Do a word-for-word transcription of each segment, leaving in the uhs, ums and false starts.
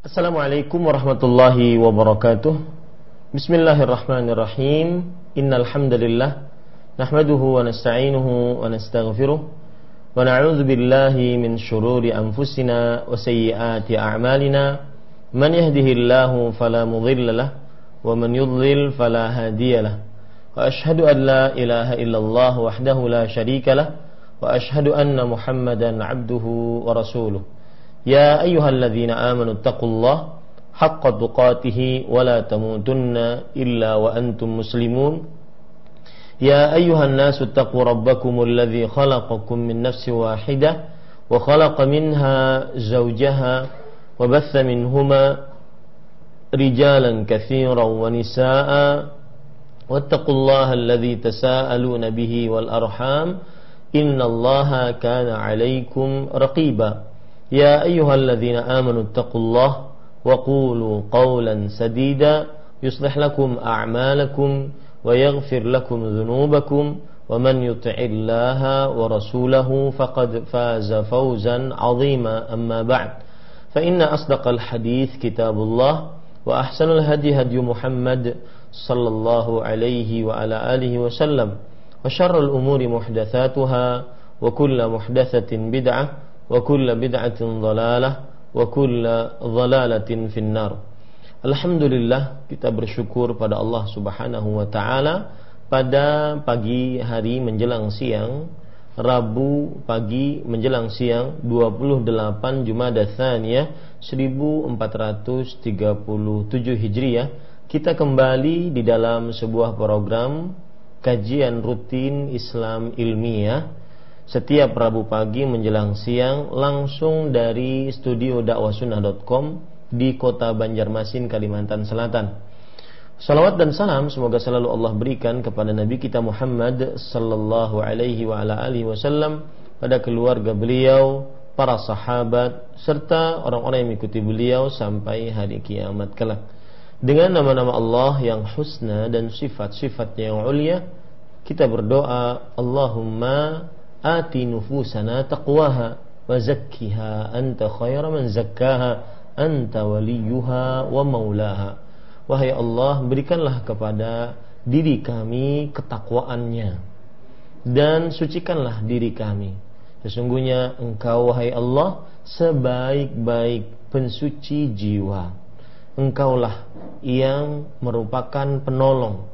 Assalamualaikum warahmatullahi wabarakatuh. Bismillahirrahmanirrahim. Innal hamdalillah nahmaduhu wa nasta'inuhu wa nastaghfiruh wa na'udzu billahi min shururi anfusina wa sayyiati a'malina. Man yahdihillahu fala mudilla lahu wa man yudlil fala hadiya lahu. Wa ashhadu an la ilaha illallah wahdahu la syarika lahu wa ashhadu anna Muhammadan 'abduhu wa rasuluh. Ya ayyuhalladzina amanu taqullaha haqqa tuqatih wa la tamutunna illa wa antum muslimun. Ya ayyuhan nasu taqu rabbakumul ladzi khalaqakum min nafsin wahidah wa khalaqa minha zawjaha wa batha minhuma rijalan katsiran wa nisaa'a wattaqullaha alladzi tasaaluna bihi wal arham innallaha kana 'alaykum raqiba. Ya ayyuhalladzina amanu taqullaha wa qulu qawlan sadida yuslih lakum a'malakum wa yaghfir lakum dhunubakum wa man yuti'illaha wa rasulahu faqad faza fawzan 'azima. Amma ba'd, fa inna asdaqal hadits kitabullah wa ahsanul hadi hadi Muhammad sallallahu alaihi wa ala alihi wa sallam wa syarrul umuri muhdatsatuha wa kullu muhdatsatin bid'ah wa kullu bid'atin dhalalah wa kullu dhalalatin finnar. Alhamdulillah, kita bersyukur pada Allah Subhanahu wa taala pada pagi hari menjelang siang, Rabu pagi menjelang siang dua puluh delapan Jumadah Tsaniyah seribu empat ratus tiga puluh tujuh Hijriah, kita kembali di dalam sebuah program kajian rutin Islam ilmiah setiap Rabu pagi menjelang siang langsung dari studio dakwah sunnah dot com di kota Banjarmasin, Kalimantan Selatan. Salawat dan salam semoga selalu Allah berikan kepada Nabi kita Muhammad sallallahu alaihi wa ala alihi wasallam, pada keluarga beliau, para sahabat serta orang-orang yang mengikuti beliau sampai hari kiamat kelak. Dengan nama-nama Allah yang husna dan sifat-sifatnya yang ulia, kita berdoa, Allahumma ati nufusana taqwaha wa zakkiha anta khairu man zakkaha anta waliyuha wa maulaha. Wahai Allah, berikanlah kepada diri kami ketakwaannya dan sucikanlah diri kami. Sesungguhnya Engkau, wahai Allah, sebaik-baik pensuci jiwa. Engkaulah yang merupakan penolong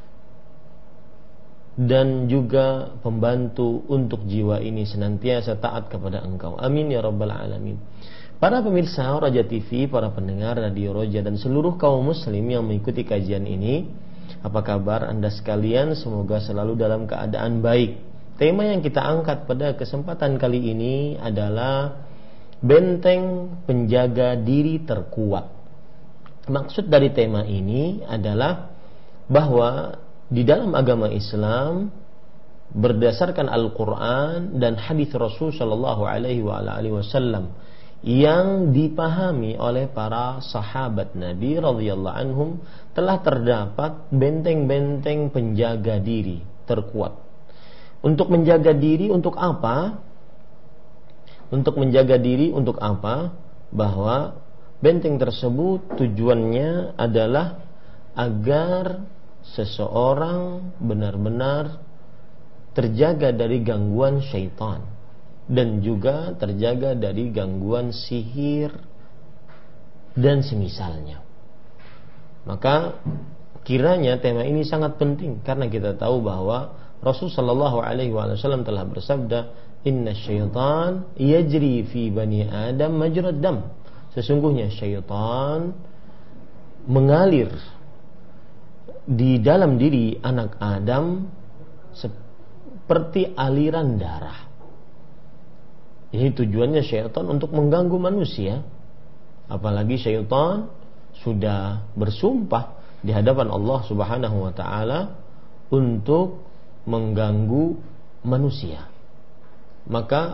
dan juga pembantu untuk jiwa ini senantiasa taat kepada Engkau. Amin ya rabbal alamin. Para pemirsa Raja T V, para pendengar Radio Roja dan seluruh kaum muslim yang mengikuti kajian ini, apa kabar Anda sekalian? Semoga selalu dalam keadaan baik. Tema yang kita angkat pada kesempatan kali ini adalah benteng penjaga diri terkuat. Maksud dari tema ini adalah bahwa di dalam agama Islam berdasarkan Al-Quran dan hadis Rasul Shallallahu Alaihi Wasallam yang dipahami oleh para sahabat Nabi radhiyallahu anhum, telah terdapat benteng-benteng penjaga diri terkuat. Untuk menjaga diri untuk apa? Untuk menjaga diri untuk apa? Bahwa benteng tersebut tujuannya adalah agar seseorang benar-benar terjaga dari gangguan syaitan dan juga terjaga dari gangguan sihir dan semisalnya. Maka kiranya tema ini sangat penting karena kita tahu bahwa Rasul sallallahu alaihi wasallam telah bersabda, "Inna syaitan yajri fi bani Adam majrad dam." Sesungguhnya syaitan mengalir di dalam diri anak Adam seperti aliran darah. Ini tujuannya syaitan untuk mengganggu manusia. Apalagi syaitan sudah bersumpah di hadapan Allah Subhanahu wa taala untuk mengganggu manusia. Maka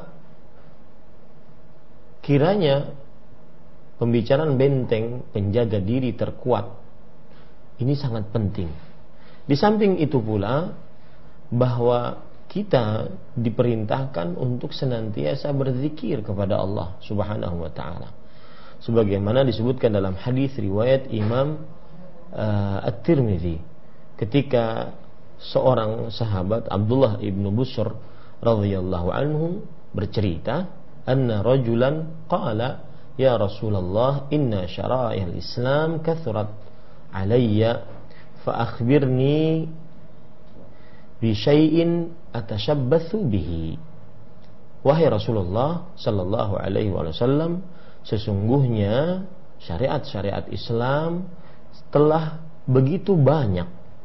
kiranya pembicaraan benteng penjaga diri terkuat ini sangat penting. Di samping itu pula bahwa kita diperintahkan untuk senantiasa berzikir kepada Allah Subhanahu wa taala. sebagaimana disebutkan dalam hadis riwayat Imam uh, At-Tirmidzi ketika seorang sahabat Abdullah ibnu Busr radhiyallahu anhu bercerita, anna rajulan qala ya Rasulullah inna syara'il Islam kathurat alayya fa akhbirni bi syai'in atashabbathu bihi. Wahai Rasulullah sallallahu alaihi wasallam, sesungguhnya syariat-syariat Islam telah begitu banyak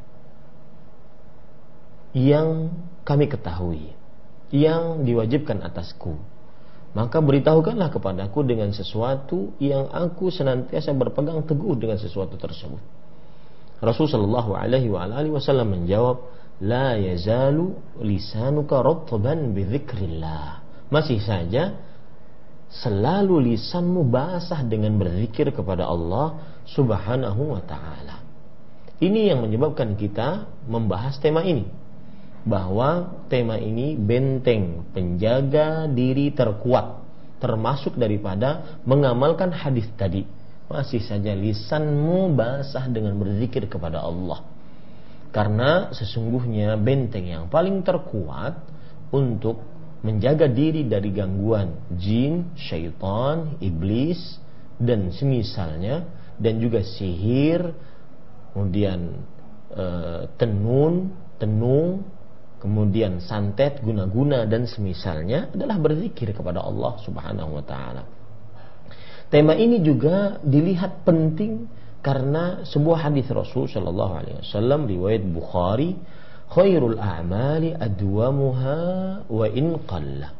yang kami ketahui, yang diwajibkan atasku. Maka beritahukanlah kepadaku dengan sesuatu yang aku senantiasa berpegang teguh dengan sesuatu tersebut. Rasulullah sallallahu alaihi wasallam menjawab, la yazalu lisanuka ratban bi dzikrillah. Masih saja selalu lisanmu basah dengan berzikir kepada Allah Subhanahu wa taala. Ini yang menyebabkan kita membahas tema ini, bahwa tema ini benteng penjaga diri terkuat, termasuk daripada mengamalkan hadis tadi. Masih saja lisanmu basah dengan berzikir kepada Allah. Karena sesungguhnya benteng yang paling terkuat untuk menjaga diri dari gangguan jin, syaitan, iblis dan semisalnya, dan juga sihir, kemudian e, tenun, tenung, kemudian santet, guna-guna dan semisalnya adalah berzikir kepada Allah Subhanahu wa taala. Tema ini juga dilihat penting karena sebuah hadis Rasul sallallahu alaihi wasallam riwayat Bukhari, khairul a'mali adwamuha wa in qalla.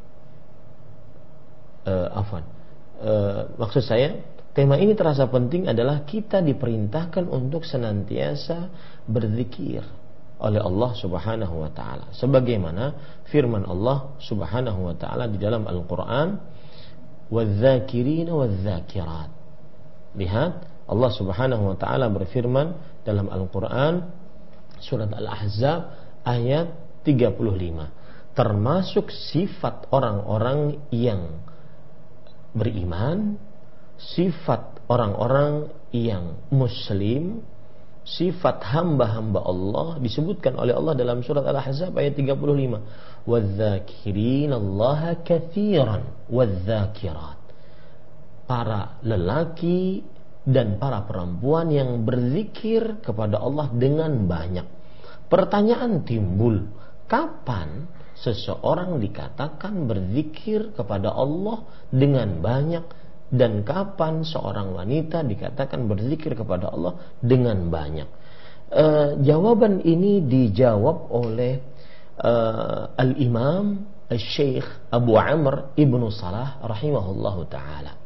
Uh, afwan. Uh, maksud saya, tema ini terasa penting adalah kita diperintahkan untuk senantiasa berzikir oleh Allah Subhanahu wa taala. Sebagaimana firman Allah Subhanahu wa taala di dalam Al-Qur'an, wadz-dzakirina wadz-dzakirat. Lihat, Allah Subhanahu wa taala berfirman dalam Al-Qur'an surat Al-Ahzab ayat tiga puluh lima, termasuk sifat orang-orang yang beriman, sifat orang-orang yang muslim, sifat hamba-hamba Allah disebutkan oleh Allah dalam surat Al-Ahzab ayat tiga puluh lima, wadz-dzakirinallaha katsiran wadz-dzakirat. Para lelaki dan para perempuan yang berzikir kepada Allah dengan banyak. Pertanyaan timbul, kapan seseorang dikatakan berzikir kepada Allah dengan banyak, dan kapan seorang wanita dikatakan berzikir kepada Allah dengan banyak? E, jawaban ini dijawab oleh e, Al-Imam Al-Syekh Abu Amr Ibnu Salah rahimahullahu ta'ala,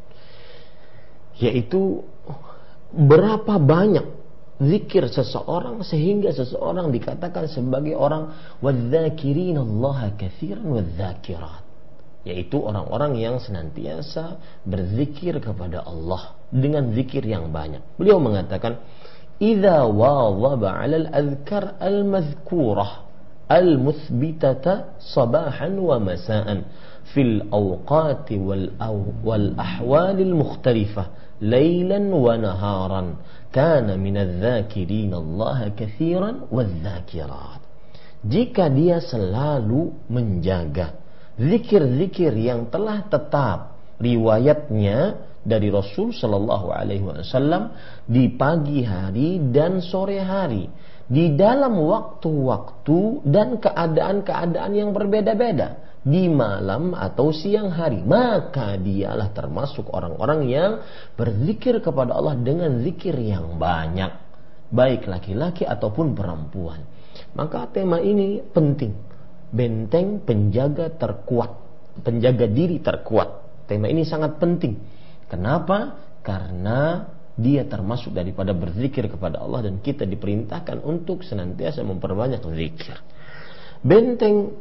yaitu berapa banyak zikir seseorang sehingga seseorang dikatakan sebagai orang wadz-dzakirinallaha katsiran wadz-dzakirat, yaitu orang-orang yang senantiasa berzikir kepada Allah dengan zikir yang banyak. Beliau mengatakan, idza wadhaba 'alal adhkar al-madhkurah al-muthbitata sabahan wa masaan fil awqati wal wal ahwalil mukhtalifah lailan wa naharan kana minadz-dzakirina Allah katsiran wadz-dzakirat. Jika dia selalu menjaga zikir-zikir yang telah tetap riwayatnya dari Rasul sallallahu alaihi wasallam di pagi hari dan sore hari, di dalam waktu-waktu dan keadaan-keadaan yang berbeda-beda, di malam atau siang hari, maka dialah termasuk orang-orang yang berzikir kepada Allah dengan zikir yang banyak, baik laki-laki ataupun perempuan. Maka tema ini penting, benteng penjaga terkuat, penjaga diri terkuat. Tema ini sangat penting. Kenapa? Karena dia termasuk daripada berzikir kepada Allah, dan kita diperintahkan untuk senantiasa memperbanyak zikir. Benteng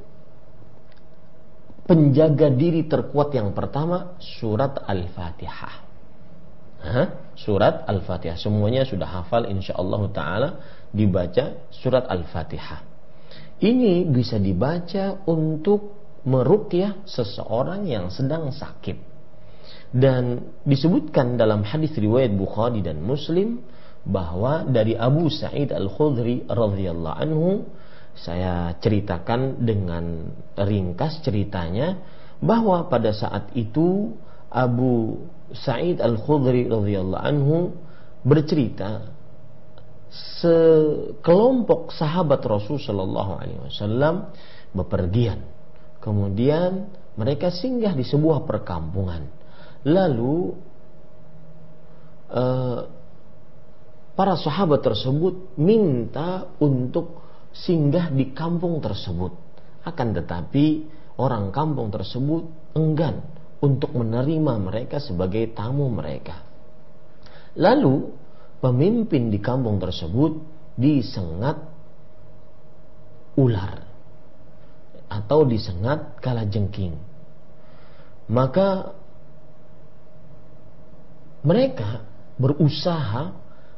penjaga diri terkuat yang pertama, surat Al-Fatihah. Hah? Surat Al-Fatihah. Semuanya sudah hafal insyaallah ta'ala, dibaca surat Al-Fatihah. Ini bisa dibaca untuk meruqyah seseorang yang sedang sakit. Dan disebutkan dalam hadis riwayat Bukhari dan Muslim bahwa dari Abu Sa'id Al-Khudri radhiyallahu anhu, saya ceritakan dengan ringkas ceritanya, bahwa pada saat itu Abu Sa'id Al-Khudri radhiyallahu anhu bercerita, sekelompok sahabat Rasul sallallahu alaihi wasallam bepergian. Kemudian mereka singgah di sebuah perkampungan. Lalu eh, para sahabat tersebut minta untuk singgah di kampung tersebut. Akan tetapi orang kampung tersebut enggan untuk menerima mereka sebagai tamu mereka. Lalu pemimpin di kampung tersebut disengat ular atau disengat kalajengking. Maka mereka berusaha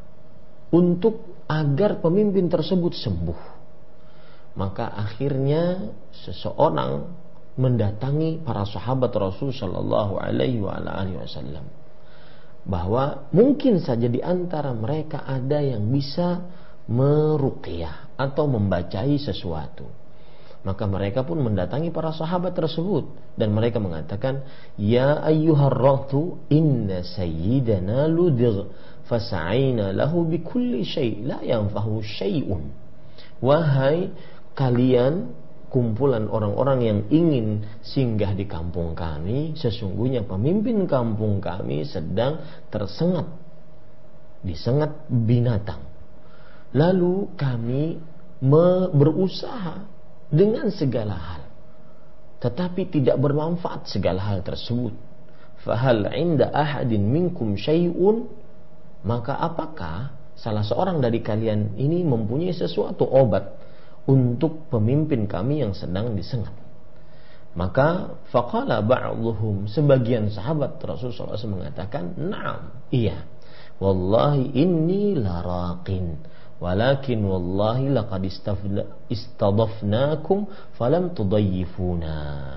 untuk agar pemimpin tersebut sembuh. Maka akhirnya seseorang mendatangi para sahabat Rasul sallallahu alaihi wasallam, bahwa mungkin saja di antara mereka ada yang bisa meruqyah atau membacai sesuatu. Maka mereka pun mendatangi para sahabat tersebut dan mereka mengatakan, ya ayyuhar ratu inna sayyidana ludir fasa'ina lahu bikulli syai' la yanfahu syai'un. Wahai kalian kumpulan orang-orang yang ingin singgah di kampung kami, sesungguhnya pemimpin kampung kami sedang tersengat, disengat binatang. Lalu kami berusaha dengan segala hal, tetapi tidak bermanfaat segala hal tersebut. Fahal inda ahadin minkum syai'un, maka apakah salah seorang dari kalian ini mempunyai sesuatu obat untuk pemimpin kami yang sedang disengat? Maka faqala ba'dhuhum, sebagian sahabat Rasulullah shallallahu alaihi wasallam mengatakan, na'am, iya, wallahi inni laraqin, walakin wallahi laqad istadafnakum falam tudayyifuna.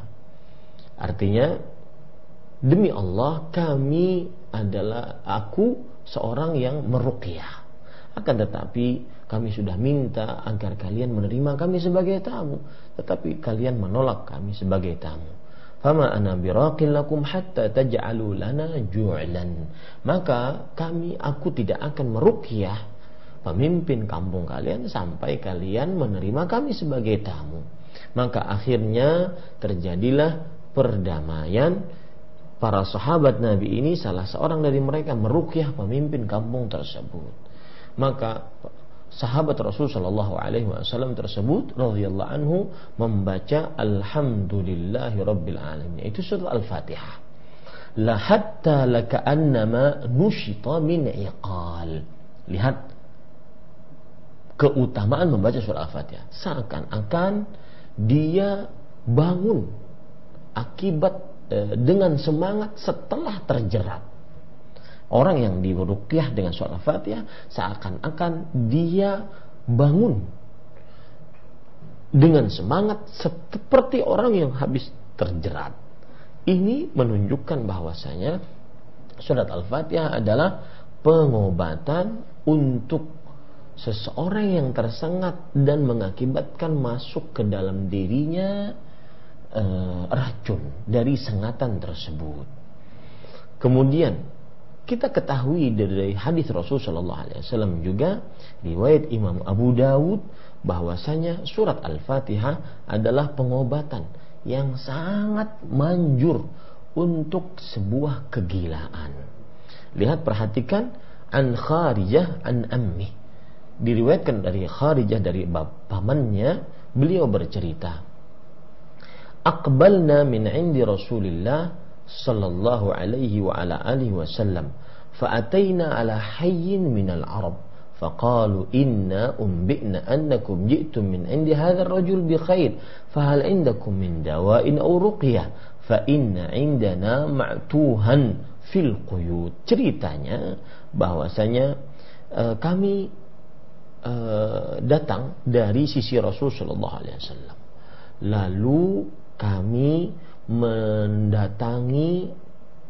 Artinya, demi Allah kami adalah aku seorang yang meruqyah, akan tetapi kami sudah minta agar kalian menerima kami sebagai tamu, tetapi kalian menolak kami sebagai tamu. Fama ana biraqin lakum hatta taj'alu lana ju'lan. Maka kami aku tidak akan meruqyah pemimpin kampung kalian sampai kalian menerima kami sebagai tamu. Maka akhirnya terjadilah perdamaian. Para sahabat Nabi ini salah seorang dari mereka meruqyah pemimpin kampung tersebut. Maka sahabat Rasul sallallahu alaihi wasallam tersebut radhiyallahu anhu membaca alhamdulillahi rabbil alamin, itu surah Al-Fatihah. La hatta laka'annama nushita min iqal. Lihat keutamaan membaca surah Al-Fatihah, seakan-akan dia bangun akibat e, dengan semangat setelah terjerat. Orang yang diruqyah dengan surah Al-Fatihah seakan-akan dia bangun dengan semangat seperti orang yang habis terjerat. Ini menunjukkan bahwasanya surat Al-Fatihah adalah pengobatan untuk seseorang yang tersengat dan mengakibatkan masuk ke dalam dirinya e, racun dari sengatan tersebut. Kemudian kita ketahui dari hadis Rasul sallallahu alaihi wasallam juga riwayat Imam Abu Dawud bahwasanya surat Al-Fatihah adalah pengobatan yang sangat manjur untuk sebuah kegilaan. Lihat, perhatikan, an Kharijah an ammi, diriwayatkan dari Kharijah dari pamannya, beliau bercerita, aqbalna min indi Rasulillah sallallahu alaihi wa ala alihi wasallam fa'atayna ala hayyin min al-arab faqalu inna umbi'na annakum ji'tum min indi hadha ar-rajul bi khair fahal indakum min dawa'in aw ruqyah fa inna indana ma'tuhan fil quyud. Ceritanya bahwasanya uh, kami Uh, datang dari sisi Rasul sallallahu alaihi wasallam. Lalu kami mendatangi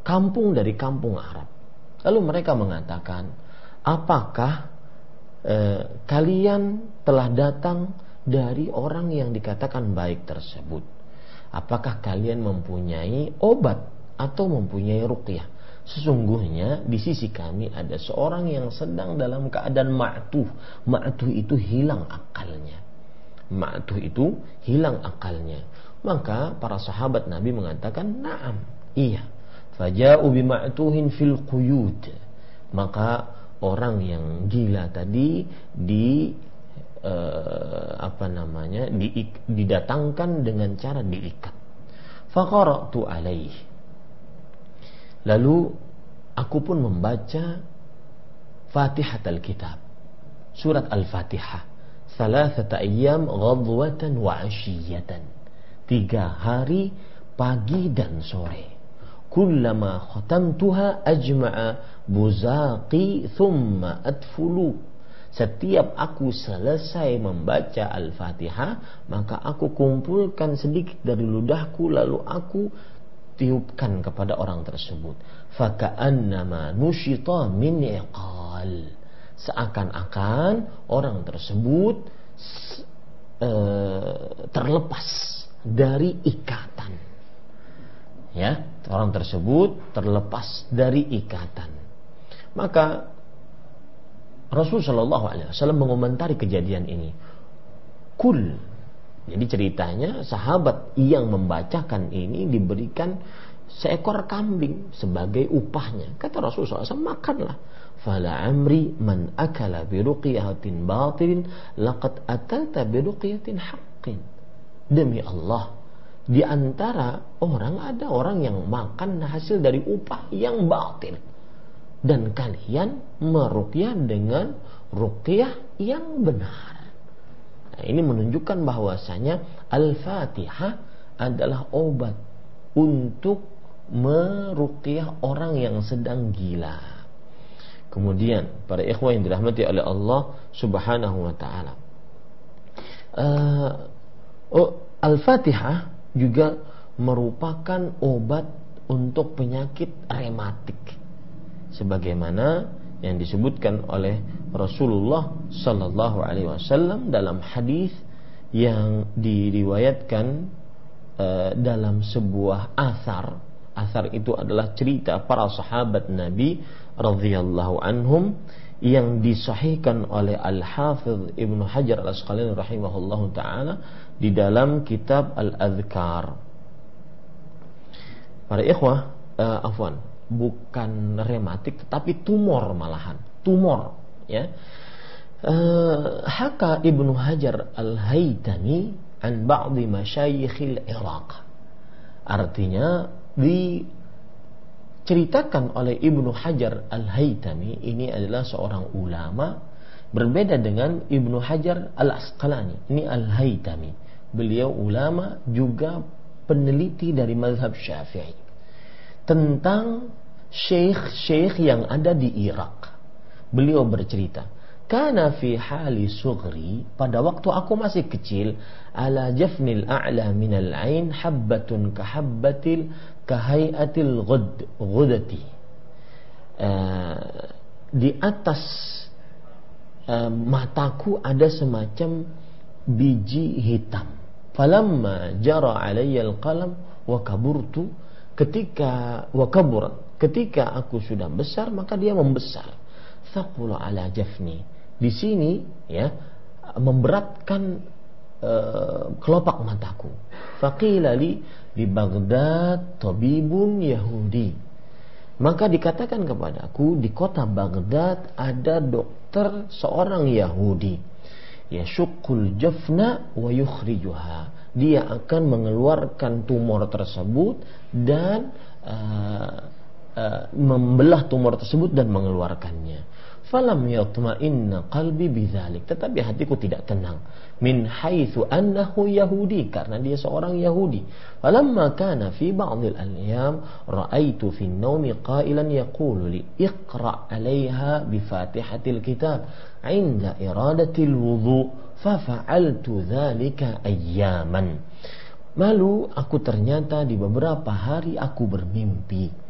kampung dari kampung Arab. Lalu mereka mengatakan, apakah eh, kalian telah datang dari orang yang dikatakan baik tersebut? Apakah kalian mempunyai obat atau mempunyai ruqyah? Sesungguhnya di sisi kami ada seorang yang sedang dalam keadaan ma'tuh. Ma'tuh itu hilang akalnya. Ma'tuh itu hilang akalnya. Maka para sahabat Nabi mengatakan, na'am, iya. Faja'u bima'tuhin fil quyud. Maka orang yang gila tadi di eh, apa namanya di, didatangkan dengan cara diikat. Faqara'tu alaih. Lalu aku pun membaca Fatihat al-Kitab, surat Al-Fatihah. Thalathata ayyam ghadwatan wa 'ashiyatan. Tiga hari pagi dan sore. Kullama khatamtuha ajma'a buzaqi thumma adfulu. Setiap aku selesai membaca Al-Fatihah, maka aku kumpulkan sedikit dari ludahku, lalu aku tiupkan kepada orang tersebut. Faka'annama nushita min iqal. Seakan-akan orang tersebut uh, terlepas dari ikatan. Ya, orang tersebut terlepas dari ikatan. Maka Rasul Shallallahu Alaihi Wasallam mengomentari kejadian ini. Kul. Jadi ceritanya sahabat yang membacakan ini diberikan seekor kambing sebagai upahnya. Kata Rasul Shallallahu Alaihi Wasallam, makanlah. Fala amri man akala biruqiyatin batin laqad atata biruqiyatin haqqin. Demi Allah, di antara orang ada orang yang makan hasil dari upah yang batil, dan kalian meruqyah dengan ruqyah yang benar. Nah, ini menunjukkan bahwasanya Al-Fatihah adalah obat untuk meruqyah orang yang sedang gila. Kemudian para ikhwah yang dirahmati oleh Allah Subhanahu wa taala, uh, oh, Al-Fatihah juga merupakan obat untuk penyakit rematik, sebagaimana yang disebutkan oleh Rasulullah sallallahu alaihi wasallam dalam hadis yang diriwayatkan uh, dalam sebuah athar. Athar itu adalah cerita para sahabat Nabi radhiyallahu anhum yang disahihkan oleh Al-Hafidh Ibnu Hajar Al-Asqalani rahimahullahu taala di dalam kitab Al-Adhkar. Para ikhwah, uh, afwan, bukan rematik tetapi tumor malahan, tumor, ya. Uh, haka Ibnu Hajar Al-Haytami an ba'dhi masyayikhil Iraq. Artinya diceritakan oleh Ibnu Hajar Al-Haytami, ini adalah seorang ulama, berbeda dengan Ibnu Hajar Al-Asqalani. Ini Al-Haytami, beliau ulama juga peneliti dari mazhab Syafi'i tentang syekh-syekh yang ada di Irak. Beliau bercerita, kana fi hali sughri, pada waktu aku masih kecil, ala jafnil a'la minal ain habbatun kahabbatil kahayatil ghud ghudati. Uh, di atas uh, mataku ada semacam biji hitam. Falamma jara alayya al-qalam wa kaburtu, ketika wa kaburat, ketika aku sudah besar maka dia membesar. Thaqula ala jafni, di sini ya memberatkan uh, kelopak mataku. Faqila li di Baghdad tabibun Yahudi, maka dikatakan kepadaku di kota Baghdad ada dokter seorang Yahudi, yashuqqul jafna wa yukhrijuha, dia akan mengeluarkan tumor tersebut dan uh, uh, membelah tumor tersebut dan mengeluarkannya. Falam yatma'inna qalbi bidzalik, tetapi hatiku tidak tenang, min haitsu annahu Yahudi, karena dia seorang Yahudi. Falamma kana fi ba'dil ayyam ra'aitu fi an-nawmi qailan yaqulu li iqra' 'alayha bi fatihatil kitab 'inda iradatil wudhu, fa fa'altu dzalika ayyaman. Lalu aku ternyata di beberapa hari aku bermimpi,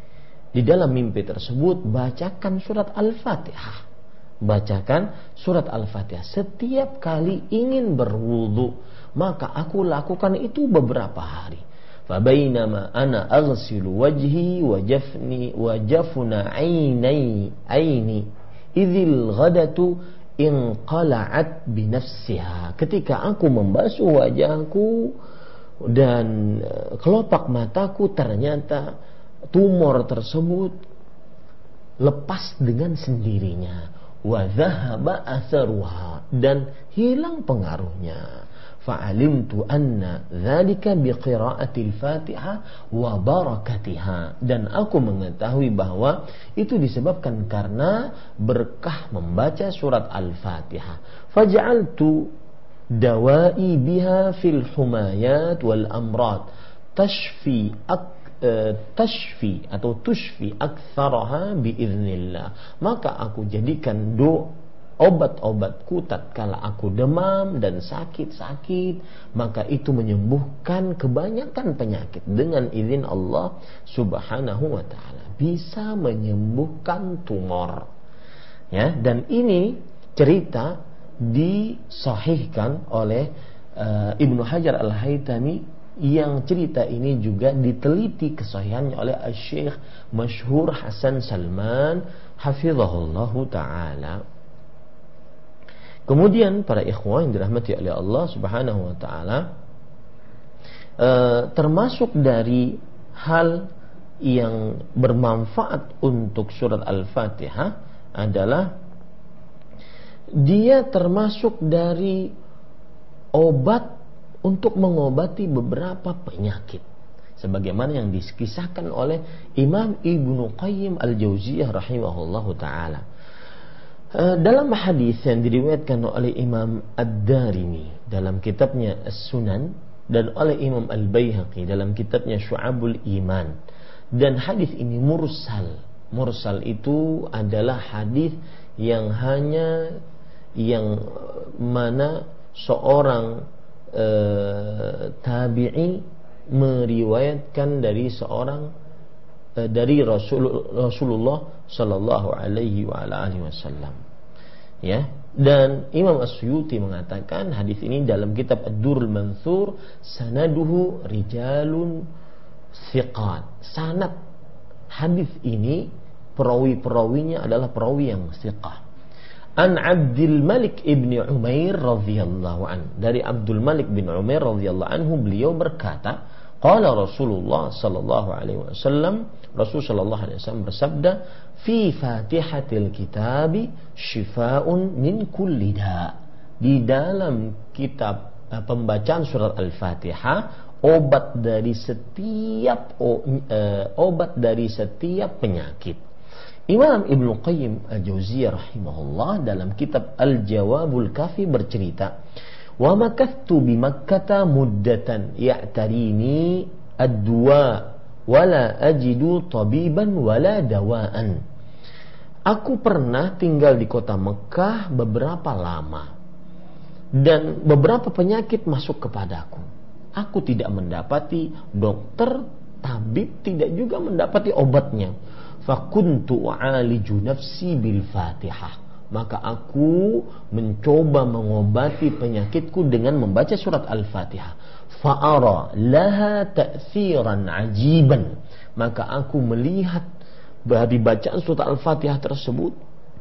di dalam mimpi tersebut bacakan surat Al-Fatihah. Bacakan surat Al-Fatihah setiap kali ingin berwudu. Maka aku lakukan itu beberapa hari. Fabainama ana aghsilu wajhi wa jafni wa jafna ainai aini idzil ghadatu inqala'at binafsiha. Ketika aku membasuh wajahku dan kelopak mataku, ternyata tumor tersebut lepas dengan sendirinya. Wa dhahaba atharuha, dan hilang pengaruhnya. Fa'alimtu anna dzalika biqira'atil Fatihah wa barakatiha, dan aku mengetahui bahwa itu disebabkan karena berkah membaca surat Al-Fatihah. Faj'altu dawai biha fil humayat wal amrad tashfi ak, uh, tashfi atau tushfi aktsaraha biiznillah. Maka aku jadikan do obat-obatku tatkala aku demam dan sakit-sakit, maka itu menyembuhkan kebanyakan penyakit dengan izin Allah Subhanahu wa taala. Bisa menyembuhkan tumor. Ya, dan ini cerita disahihkan oleh uh, Ibnu Hajar Al-Haytami, yang cerita ini juga diteliti kesahihannya oleh Syekh Masyhur Hasan Salman hafizahullahu taala. Kemudian para ikhwan yang dirahmati oleh Allah Subhanahu wa taala, e, termasuk dari hal yang bermanfaat untuk surat Al-Fatihah adalah dia termasuk dari obat untuk mengobati beberapa penyakit, sebagaimana yang dikisahkan oleh Imam Ibnu Qayyim Al-Jauziyah rahimahullahu taala. Dalam hadis yang diriwayatkan oleh Imam Ad-Darimi dalam kitabnya As-Sunan dan oleh Imam Al-Baihaqi dalam kitabnya Syu'abul Iman, dan hadis ini mursal. Mursal itu adalah hadis yang hanya yang mana seorang e, tabi'i meriwayatkan dari seorang e, dari Rasul, Rasulullah sallallahu alaihi wa ala alihi wasallam. Ya, dan Imam As-Suyuti mengatakan hadis ini dalam kitab Ad-Durrul Mansur, sanaduhu rijalun thiqat. Sanad hadis ini, perawi-perawinya adalah perawi yang thiqah. An Abdul Malik ibni Umair radhiyallahu an, dari Abdul Malik bin Umair radhiyallahu anhu, beliau berkata, qala Rasulullah sallallahu alaihi wasallam, Rasul sallallahu alaihi wasallam bersabda, fi fatihatil kitabi shifaa'un min kulli da. Di dalam kitab uh, pembacaan surat Al-Fatihah, obat dari setiap oh, uh, obat dari setiap penyakit. Imam Ibnu Qayyim Al-Jauziyah rahimahullah dalam kitab Al-Jawabul Kafi bercerita, wa makathtu bi Makkah muddatan ya'tarini ad-duwa wala ajidu tabiban wala dawaan. Aku pernah tinggal di kota Mekah beberapa lama, dan beberapa penyakit masuk kepadaku. Aku tidak mendapati dokter, tabib, tidak juga mendapati obatnya. Fakuntu u'aliju nafsi bil Fatihah. Maka aku mencoba mengobati penyakitku dengan membaca surat Al-Fatihah. Fa'ara laha ta'thiran ajiban. Maka aku melihat dari bacaan surat Al-Fatihah tersebut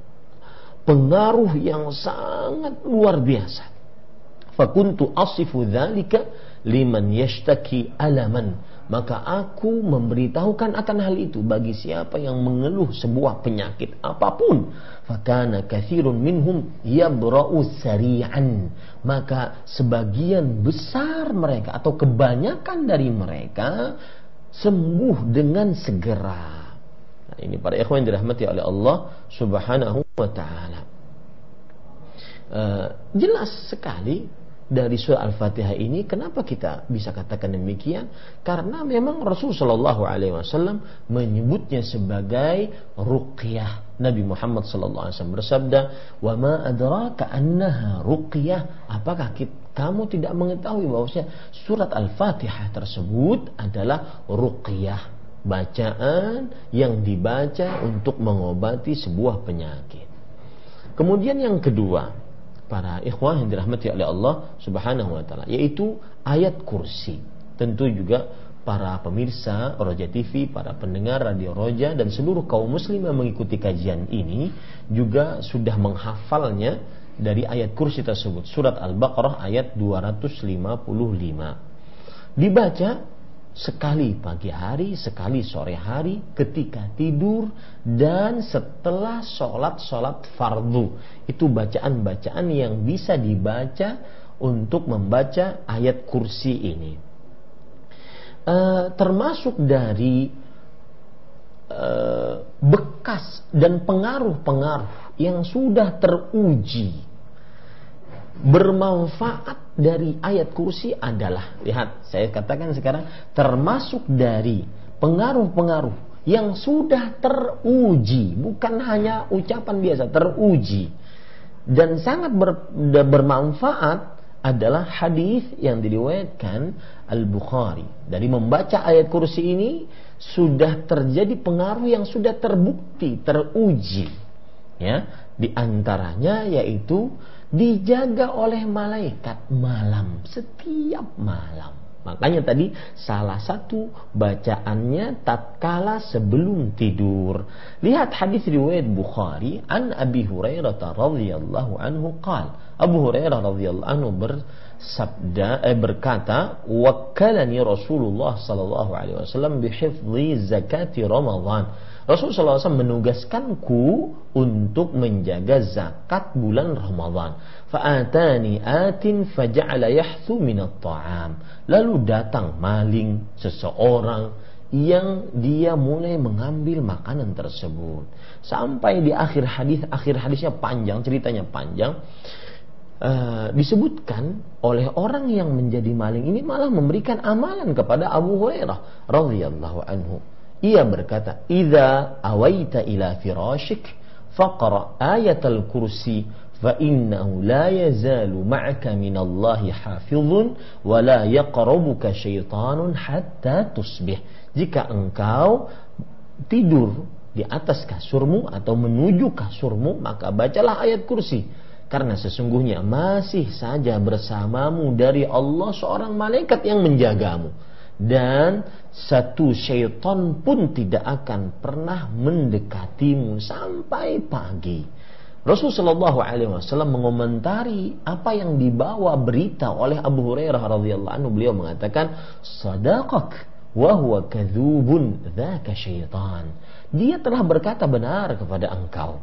pengaruh yang sangat luar biasa. Fakuntu asifu dzalika liman yashtaki alaman. Maka aku memberitahukan akan hal itu bagi siapa yang mengeluh sebuah penyakit apapun. Fakana katsirun minhum yabra'u sari'an. Maka sebagian besar mereka atau kebanyakan dari mereka sembuh dengan segera. Nah, ini para ikhwan dirahmati oleh Allah Subhanahu wa taala. Uh, jelas sekali dari surah Al-Fatihah ini, kenapa kita bisa katakan demikian? Karena memang Rasul sallallahu alaihi wasallam menyebutnya sebagai ruqyah. Nabi Muhammad sallallahu alaihi wasallam bersabda, "Wa ma adraka annaha ruqyah?" Apakah kita, kamu tidak mengetahui bahwasanya surat Al-Fatihah tersebut adalah ruqyah? bacaan yang dibaca untuk mengobati sebuah penyakit. Kemudian yang kedua, para ikhwah yang dirahmati oleh Allah Subhanahu wa taala, yaitu ayat kursi. Tentu juga para pemirsa Roja T V, para pendengar Radio Roja dan seluruh kaum muslim yang mengikuti kajian ini juga sudah menghafalnya dari ayat kursi tersebut. Surat Al-Baqarah ayat dua ratus lima puluh lima. Dibaca sekali pagi hari, sekali sore hari, ketika tidur, dan setelah sholat-sholat fardu. Itu bacaan-bacaan yang bisa dibaca untuk membaca ayat kursi ini. E, termasuk dari e, bekas dan pengaruh-pengaruh yang sudah teruji bermanfaat dari ayat kursi adalah, lihat, saya katakan sekarang, termasuk dari pengaruh-pengaruh yang sudah teruji, bukan hanya ucapan biasa, teruji dan sangat ber, bermanfaat adalah hadis yang diriwayatkan Al-Bukhari. Dari membaca ayat kursi ini sudah terjadi pengaruh yang sudah terbukti, teruji, ya, di antaranya yaitu dijaga oleh malaikat malam, setiap malam. Makanya tadi salah satu bacaannya tatkala sebelum tidur. Lihat hadis riwayat Bukhari an Abi Hurairah radhiyallahu anhu qala. Abu Hurairah radhiyallahu anhu bersabda eh, berkata, "Wakkalani Rasulullah sallallahu alaihi wasallam bihifdzi zakati Ramadan." Rasulullah sallallahu alaihi wasallam menugaskanku untuk menjaga zakat bulan Ramadan. Fa'atani atin faja'ala yahthu minat ta'am. Lalu datang maling seseorang yang dia mulai mengambil makanan tersebut. Sampai di akhir hadis, akhir hadisnya panjang, ceritanya panjang. Uh, disebutkan oleh orang yang menjadi maling ini malah memberikan amalan kepada Abu Hurairah radhiyallahu anhu. Ia berkata, "Idza awaita ila firashik faqra ayatal kursi fa innahu la yazalu ma'aka minallahi hafizun wa la yaqrabuka syaitanun hatta tusbih." Jika engkau tidur di atas kasurmu atau menuju kasurmu, maka bacalah ayat kursi, karena sesungguhnya masih saja bersamamu dari Allah seorang malaikat yang menjagamu, dan satu syaitan pun tidak akan pernah mendekatimu sampai pagi. Rasulullah shallallahu alaihi wasallam mengomentari apa yang dibawa berita oleh Abu Hurairah radhiyallahu anhu. Beliau mengatakan, "Sadaqak wa huwa kadzubun dzaka syaitan." Dia telah berkata benar kepada engkau.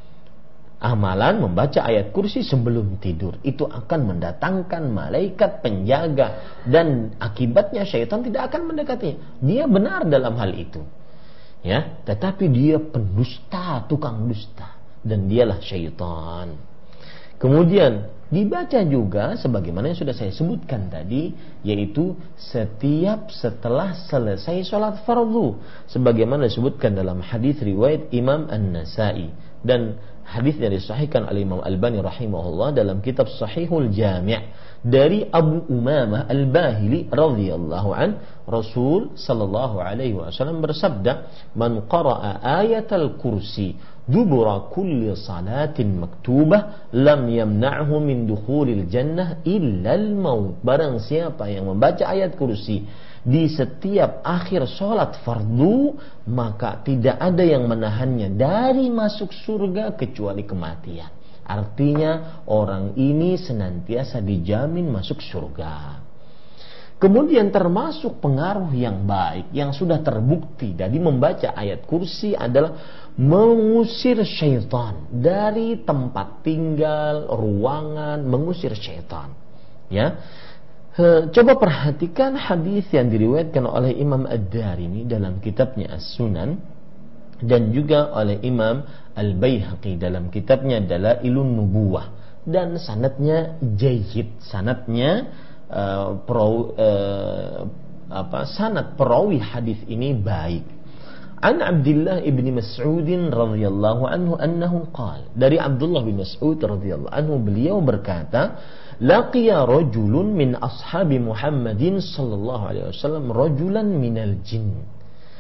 Amalan membaca ayat kursi sebelum tidur itu akan mendatangkan malaikat penjaga, dan akibatnya syaitan tidak akan mendekatinya. Dia benar dalam hal itu, ya, tetapi dia pendusta, tukang dusta, dan dialah syaitan. Kemudian dibaca juga sebagaimana yang sudah saya sebutkan tadi, yaitu setiap setelah selesai sholat fardu, sebagaimana disebutkan dalam hadis riwayat Imam An-Nasai, dan hadis yang disahihkan oleh Imam Al-Albani rahimahullah dalam kitab Sahihul Jami' dari Abu Umamah Al-Bahili radhiyallahu an, Rasul sallallahu alaihi wasallam bersabda, "Man qara'a ayatal kursi dubura kulli salatin maktubah lam yamna'hu min dukhulil jannah illa al-maut." Barang siapa yang membaca ayat kursi di setiap akhir sholat fardu, maka tidak ada yang menahannya dari masuk surga kecuali kematian. Artinya orang ini senantiasa dijamin masuk surga. Kemudian termasuk pengaruh yang baik yang sudah terbukti dari membaca ayat kursi adalah mengusir syaitan dari tempat tinggal, ruangan, mengusir syaitan, ya. Coba perhatikan hadis yang diriwayatkan oleh Imam Ad-Darimi dalam kitabnya As-Sunan, dan juga oleh Imam Al-Baihaqi dalam kitabnya Dalailun Nubuwah, dan sanadnya jayyid, sanadnya uh, pro, uh, apa sanad perawi hadis ini baik. An Abdullah ibn Mas'ud radhiyallahu anhu annahu qala, dari Abdullah bin Mas'ud radhiyallahu anhu beliau berkata, "Laqiya rajulun min ashabi Muhammadin sallallahu alaihi wasallam rajulan minal jinn."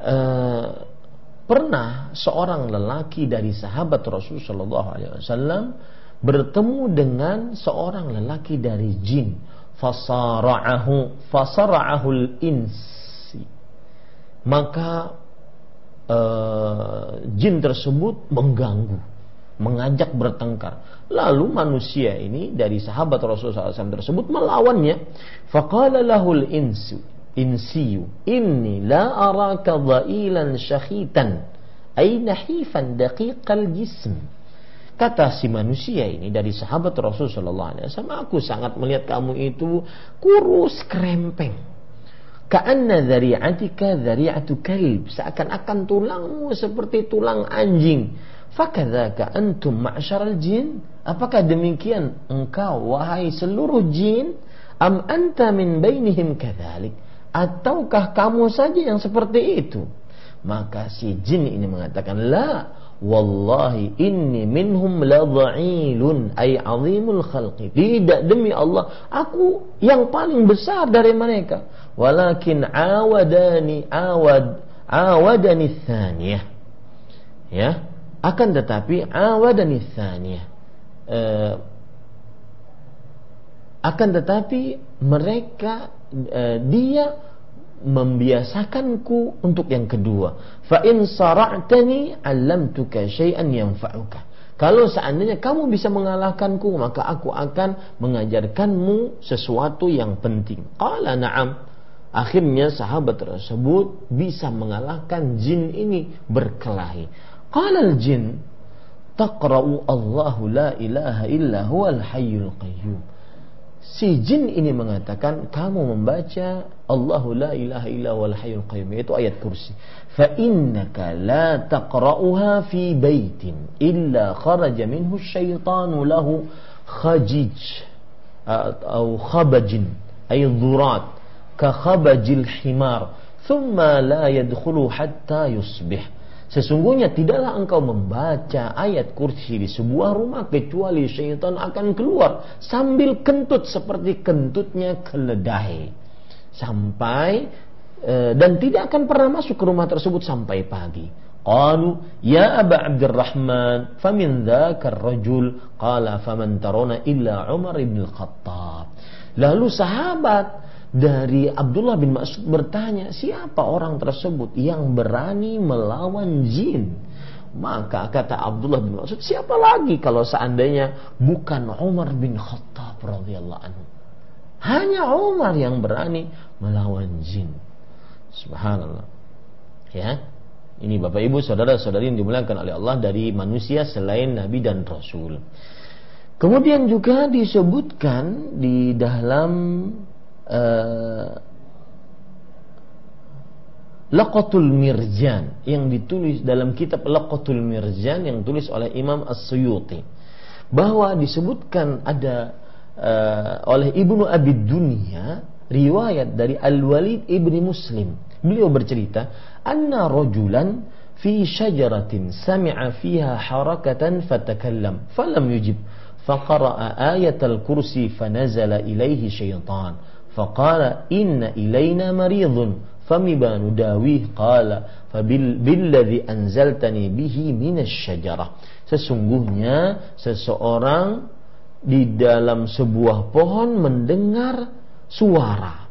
uh, pernah seorang lelaki dari sahabat Rasul Shallallahu Alaihi Wasallam bertemu dengan seorang lelaki dari jin, fasara'ahu fasara'ahul insi, maka uh, jin tersebut mengganggu, mengajak bertengkar. Lalu manusia ini dari sahabat Rasulullah shallallahu alaihi wasallam tersebut melawannya. Faqala lahul insu insiyu inni la araka dha'ilan syakhitan ay nahifan daqiqal jism. Kata si manusia ini dari sahabat Rasul sallallahu alaihi wasallam, aku sangat melihat kamu itu kurus krempeng. Ka'anna dhari'atika dhari'atu kalb, seakan-akan tulangmu seperti tulang anjing. Fakadzaka antum ma'syaral jin, apakah demikian engkau wahai seluruh jin? Am anta min bainihim kadzalik, ataukah kamu saja yang seperti itu? Maka si jin ini mengatakan, la wallahi inni minhum la dha'ilun ay azimul khalqi, tidak, demi Allah aku yang paling besar dari mereka. Walakin awadani awad awadani tsaniyah, ya, akan tetapi awadani tsaniyah, uh, akan tetapi mereka uh, dia membiasakanku untuk yang kedua. Fa in sara'tani 'allamtuka syai'an yanfa'uka. Kalau seandainya kamu bisa mengalahkanku, maka aku akan mengajarkanmu sesuatu yang penting. Qala na'am. Akhirnya sahabat tersebut bisa mengalahkan jin ini berkelahi. Qala al-jin taqra'u Allahu la ilaha illa huwal hayyul qayyum. Si jin ini mengatakan, kamu membaca Allahu la ilaha illa huwal hayyul qayyum, yaitu ayat kursi. Fa innaka la taqra'uha fi baitin illa kharaja minhu syaitanu lahu khajij atau khabajin ay dhurat ka khabajil himar thumma la yadkhulu hatta yusbih. Sesungguhnya tidaklah engkau membaca ayat kursi di sebuah rumah kecuali syaitan akan keluar sambil kentut seperti kentutnya keledai sampai e, dan tidak akan pernah masuk ke rumah tersebut sampai pagi. Qalu ya Aba Abdurrahman famin dzakar rajul qala faman tarona illa Umar bin Al-Khattab. Lalu sahabat dari Abdullah bin Mas'ud bertanya, siapa orang tersebut yang berani melawan jin? Maka kata Abdullah bin Mas'ud, siapa lagi kalau seandainya bukan Umar bin Khattab radhiyallahu anhu. Hanya Umar yang berani melawan jin. Subhanallah. Ya, ini Bapak Ibu saudara-saudari yang dimuliakan oleh Allah, dari manusia selain Nabi dan Rasul. Kemudian juga disebutkan di dalam Uh, Laqatul Mirjan yang ditulis dalam kitab Laqatul Mirjan yang ditulis oleh Imam As-Suyuti, bahwa disebutkan ada uh, oleh Ibnu Abi Dunya riwayat dari Al-Walid ibni Muslim. Beliau bercerita, anna rajulan fi syajaratin sami'a fiha harakatan fatakallam falam yujib faqara'a ayatal kursi fanazala ilaihi syaitan faqala inna ilaina maridun famiba nudawih qala fabilladzi anzaltani bihi minasy syajarah. Sesungguhnya seseorang di dalam sebuah pohon mendengar suara,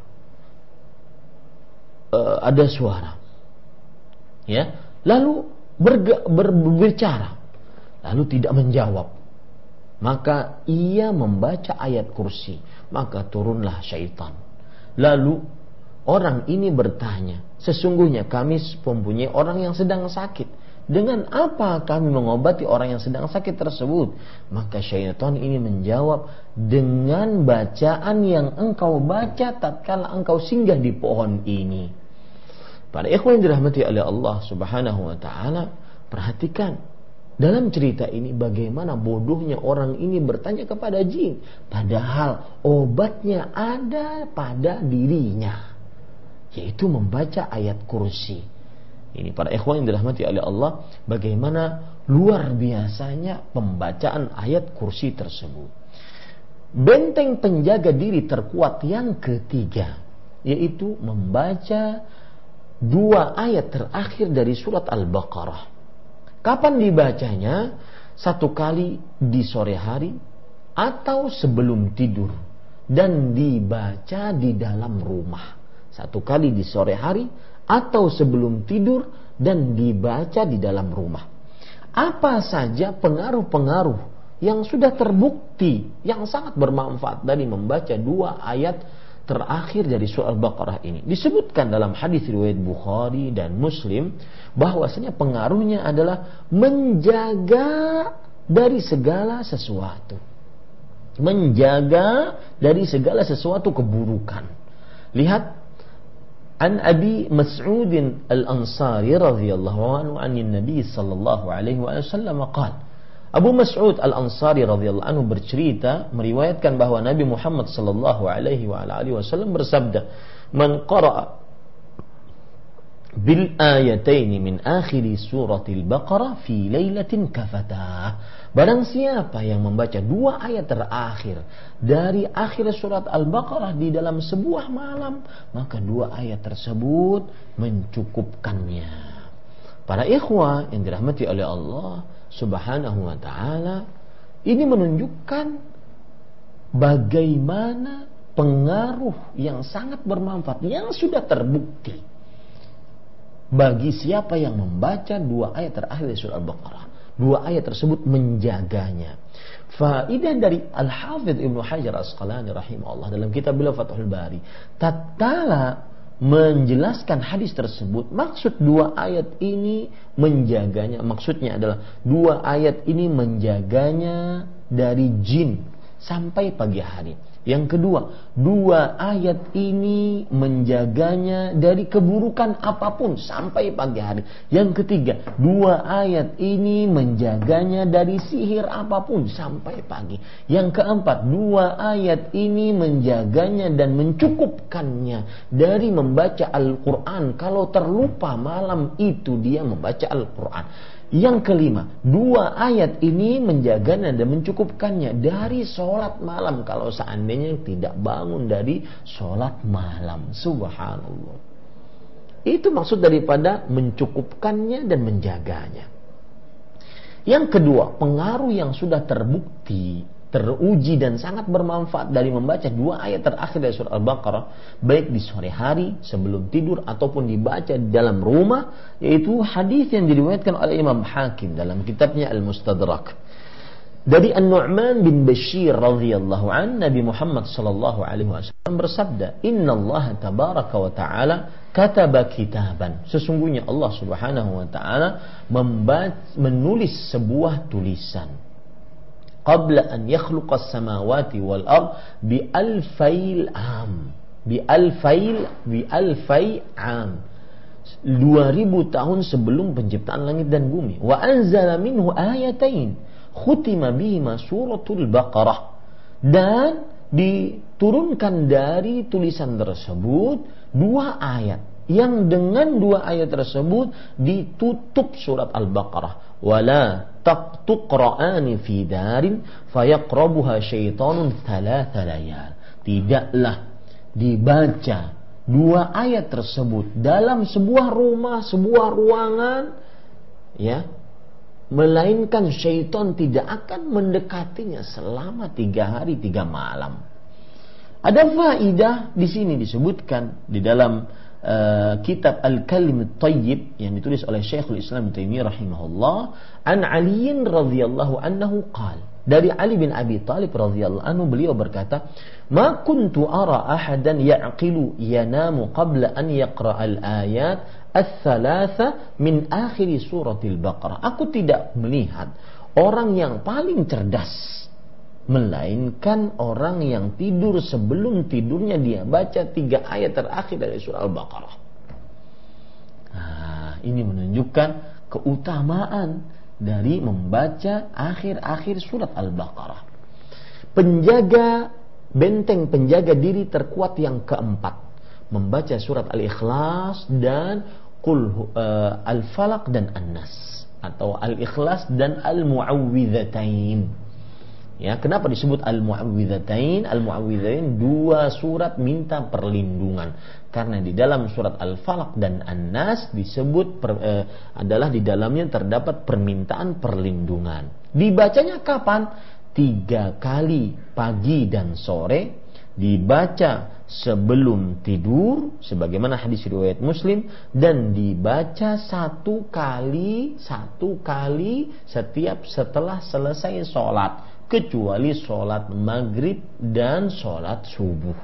uh, ada suara, ya, lalu berga, berbicara, lalu tidak menjawab. Maka ia membaca ayat kursi, maka turunlah syaitan. Lalu orang ini bertanya, sesungguhnya kami mempunyai orang yang sedang sakit, dengan apa kami mengobati orang yang sedang sakit tersebut? Maka syaitan ini menjawab, dengan bacaan yang engkau baca tatkala engkau singgah di pohon ini. Para ikhwan yang dirahmati oleh Allah Subhanahu wa taala, perhatikan dalam cerita ini bagaimana bodohnya orang ini bertanya kepada jin, padahal obatnya ada pada dirinya, yaitu membaca ayat kursi. Ini para ikhwan yang dirahmati oleh Allah, bagaimana luar biasanya pembacaan ayat kursi tersebut. Benteng penjaga diri terkuat yang ketiga, yaitu membaca dua ayat terakhir dari surat Al-Baqarah. Kapan dibacanya? Satu kali di sore hari atau sebelum tidur, dan dibaca di dalam rumah. Satu kali di sore hari atau sebelum tidur dan dibaca di dalam rumah. Apa saja pengaruh-pengaruh yang sudah terbukti, yang sangat bermanfaat dari membaca dua ayat terakhir dari surah Al-Baqarah ini. Disebutkan dalam hadis riwayat Bukhari dan Muslim bahwasanya pengaruhnya adalah menjaga dari segala sesuatu. Menjaga dari segala sesuatu keburukan. Lihat, an Abi Mas'ud Al-Ansari radhiyallahu anhu anin Nabi sallallahu alaihi wasallam qala, Abu Mas'ud Al-Ansari radhiyallahu anhu bercerita, meriwayatkan bahwa Nabi Muhammad sallallahu alaihi wa alihi wasallam bersabda, "Man qara'a bil ayataini min akhir suratil Baqarah fi lailatin kafatah." Barang siapa yang membaca dua ayat terakhir dari akhir surat Al-Baqarah di dalam sebuah malam, maka dua ayat tersebut mencukupkannya. Para ikhwah yang dirahmati oleh Allah Subhanahu wa ta'ala, ini menunjukkan bagaimana pengaruh yang sangat bermanfaat, yang sudah terbukti bagi siapa yang membaca dua ayat terakhir dari surah Al-Baqarah. Dua ayat tersebut menjaganya. Faidah dari Al-Hafidh Ibnu Hajar Asqalani rahimahullah dalam kitab beliau Fathul Bari, tatkala menjelaskan hadis tersebut, maksud dua ayat ini menjaganya, maksudnya adalah dua ayat ini menjaganya dari jin sampai pagi hari. Yang kedua, dua ayat ini menjaganya dari keburukan apapun sampai pagi hari. Yang ketiga, dua ayat ini menjaganya dari sihir apapun sampai pagi. Yang keempat, dua ayat ini menjaganya dan mencukupkannya dari membaca Al-Quran. Kalau terlupa malam itu dia membaca Al-Quran. Yang kelima, dua ayat ini menjaganya dan mencukupkannya dari sholat malam kalau seandainya tidak bangun dari sholat malam. Subhanallah. Itu maksud daripada mencukupkannya dan menjaganya. Yang kedua, pengaruh yang sudah terbukti, teruji dan sangat bermanfaat dari membaca dua ayat terakhir dari surah Al-Baqarah, baik di sore hari sebelum tidur ataupun dibaca di dalam rumah, yaitu hadis yang diriwayatkan oleh Imam Hakim dalam kitabnya Al-Mustadrak dari An-Nu'man bin Bashir radhiyallahu an, Nabi Muhammad sallallahu alaihi wasallam bersabda, "Innallaha tabaraka wa ta'ala kataba kitaban." Sesungguhnya Allah Subhanahu wa taala menulis sebuah tulisan. Qabla an yakhluqas samawati wal ard bi alfail am. Bi alfail bi alfai am. dua ribu tahun sebelum penciptaan langit dan bumi. Wa anzala minhu ayatain khutima bihima suratul Baqarah. Dan diturunkan dari tulisan tersebut dua ayat, yang dengan dua ayat tersebut ditutup surat Al-Baqarah. Wala taqtuqra'ani fi darin fayaqrabuha syaitanun thalatha layal. Tidaklah dibaca dua ayat tersebut dalam sebuah rumah, sebuah ruangan, ya, melainkan syaitan tidak akan mendekatinya selama tiga hari tiga malam. Ada faidah di sini disebutkan di dalam uh, kitab Al-Kalim At-Tayyib yang ditulis oleh Syekhul Islam Ibnu Taimiyah rahimahullah, an Ali radhiyallahu anhu qala, dari Ali bin Abi Thalib radhiyallahu anhu beliau berkata, "Ma kuntu ara ahadan ya'qilu yanamu qabla an yaqra al-ayat ats-tsalatsa min akhir suratil Baqarah." Aku tidak melihat orang yang paling cerdas melainkan orang yang tidur sebelum tidurnya dia baca tiga ayat terakhir dari surah Al-Baqarah. Nah, ini menunjukkan keutamaan dari membaca akhir-akhir surat Al-Baqarah. Penjaga benteng penjaga diri terkuat yang keempat, membaca surat Al-Ikhlas dan Qul uh, Al-Falaq dan An-Nas, atau Al-Ikhlas dan Al-Mu'awwidzatain. Ya, kenapa disebut al-mu'awwidzatain? Al-mu'awwidzatain dua surat minta perlindungan. Karena di dalam surat Al-Falaq dan An-Nas disebut per, eh, adalah di dalamnya terdapat permintaan perlindungan. Dibacanya kapan? Tiga kali, pagi dan sore. Dibaca sebelum tidur, sebagaimana hadis riwayat Muslim, dan dibaca satu kali, satu kali setiap setelah selesai sholat, kecuali sholat maghrib dan sholat subuh.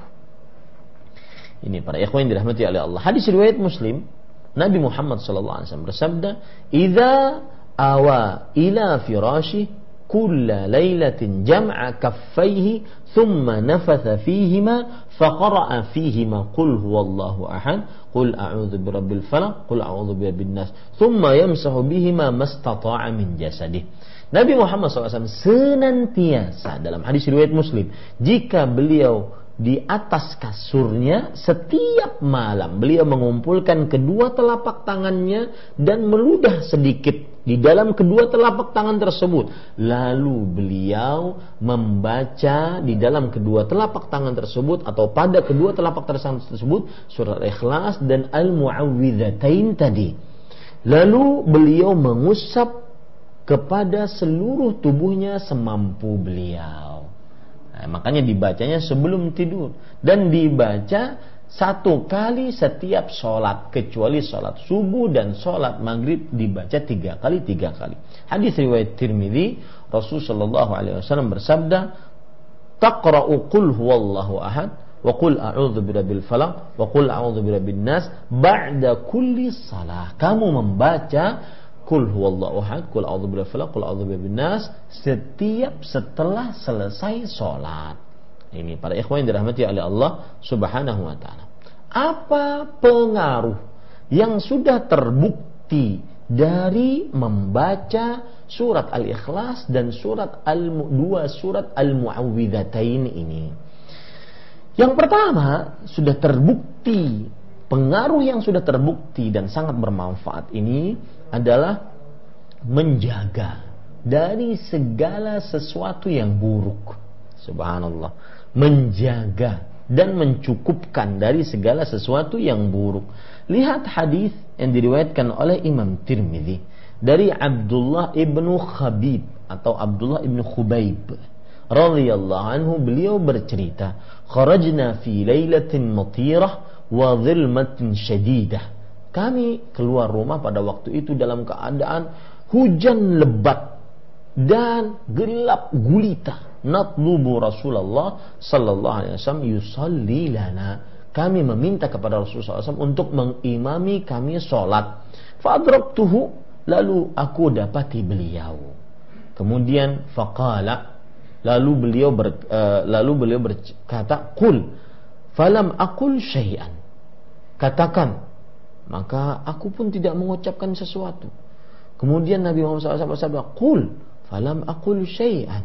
Ini para ikhwan yang dirahmati oleh Allah. Hadis riwayat Muslim, Nabi Muhammad sallallahu alaihi wasallam bersabda, "Idza awa ila firashi kulla lailatin jam'a kaffaihi thumma nafatha fihima faqara'a fihima qul huwallahu ahad qul a'udzu birabbil falaq qul a'udzu birabbin nas thumma yamsahu bihima mastata'a min jasadih." Nabi Muhammad shallallahu alaihi wasallam senantiasa dalam hadis riwayat Muslim, jika beliau di atas kasurnya setiap malam beliau mengumpulkan kedua telapak tangannya dan meludah sedikit di dalam kedua telapak tangan tersebut, lalu beliau membaca di dalam kedua telapak tangan tersebut atau pada kedua telapak tangan tersebut surat Ikhlas dan Al-Mu'awwidzatain tadi. Lalu beliau mengusap kepada seluruh tubuhnya semampu beliau. Nah, makanya dibacanya sebelum tidur dan dibaca satu kali setiap sholat, kecuali sholat subuh dan sholat maghrib dibaca tiga kali tiga kali. Hadis riwayat Tirmidzi, Rasulullah Shallallahu Alaihi Wasallam bersabda, "Taqra'u qul huwallahu ahad, wa qul a'udzu birabbil falaq, wa qul a'udzu birabbin nas ba'da kulli shalah." Kamu membaca Qul huwallahu ahad, qul a'udzu birabbil falaq, qul a'udzu birabbin nas setiap setelah selesai sholat. Ini para ikhwan yang dirahmati oleh Allah Subhanahu wa taala. Apa pengaruh yang sudah terbukti dari membaca surat Al-Ikhlas dan surat al dua surat Al-Mu'awwidzatain ini? Yang pertama, sudah terbukti, pengaruh yang sudah terbukti dan sangat bermanfaat ini adalah menjaga dari segala sesuatu yang buruk. Subhanallah, menjaga dan mencukupkan dari segala sesuatu yang buruk. Lihat hadis yang diriwayatkan oleh Imam Tirmidzi dari Abdullah ibnu Khabib atau Abdullah ibnu Khubaib radhiyallahu anhu, beliau bercerita, "Kharajna fi lailatin matirah wa dhilmatin shadidah." Kami keluar rumah pada waktu itu dalam keadaan hujan lebat dan gelap gulita. Natlubu Rasulullah sallallahu alaihi wasallam yusalli lana. Kami meminta kepada Rasulullah sallallahu alaihi wasallam untuk mengimami kami salat. Fa'adraktuhu, lalu aku dapati beliau. Kemudian faqala, lalu beliau ber, uh, lalu beliau berkata, "Qul falam aqul syai'an." Katakan, maka aku pun tidak mengucapkan sesuatu. Kemudian Nabi Muhammad shallallahu alaihi wasallam bersabda, "Qul falam aqul syai'an."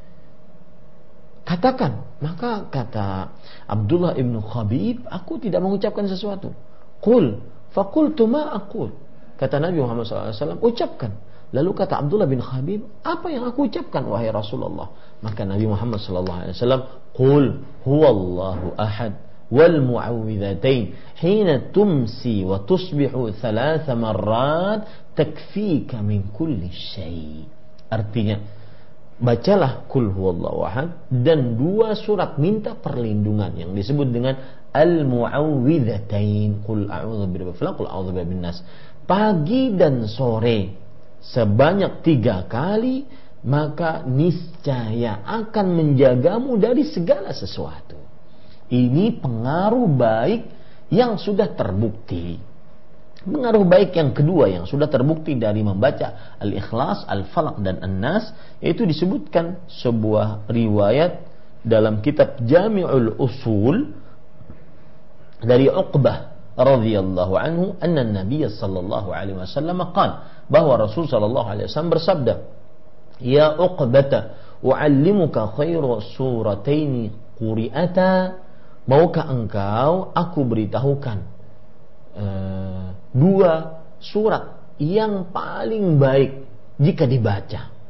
Katakan, maka kata Abdullah ibnu Khabib, aku tidak mengucapkan sesuatu. Qul faqultu ma aqul. Kata Nabi Muhammad shallallahu alaihi wasallam, ucapkan. Lalu kata Abdullah bin Khabib, apa yang aku ucapkan wahai Rasulullah? Maka Nabi Muhammad shallallahu alaihi wasallam, qul huwallahu ahad wal mu'awwidzatain hina tumsi wa tusbihu thalatha marrat takfika min kulli syai'. Artinya, bacalah qul huwallahu ahad dan dua surat minta perlindungan yang disebut dengan al-mu'awwidzatain, qul a'udzu birabbil falaq, qul a'udzu birabbin nas, pagi dan sore sebanyak tiga kali, maka niscaya akan menjagamu dari segala sesuatu. Ini pengaruh baik yang sudah terbukti. Pengaruh baik yang kedua yang sudah terbukti dari membaca Al-Ikhlas, Al-Falaq dan An-Nas, yaitu disebutkan sebuah riwayat dalam kitab Jami'ul Usul dari Uqbah radhiyallahu anhu, anna Nabiy sallallahu alaihi wasallam qala, bahwa Rasul sallallahu alaihi wasallam bersabda, "Ya Uqbah, u'allimuka khairu surataini quri'ata." Maukah engkau aku beritahukan uh, dua surat yang paling baik jika dibaca?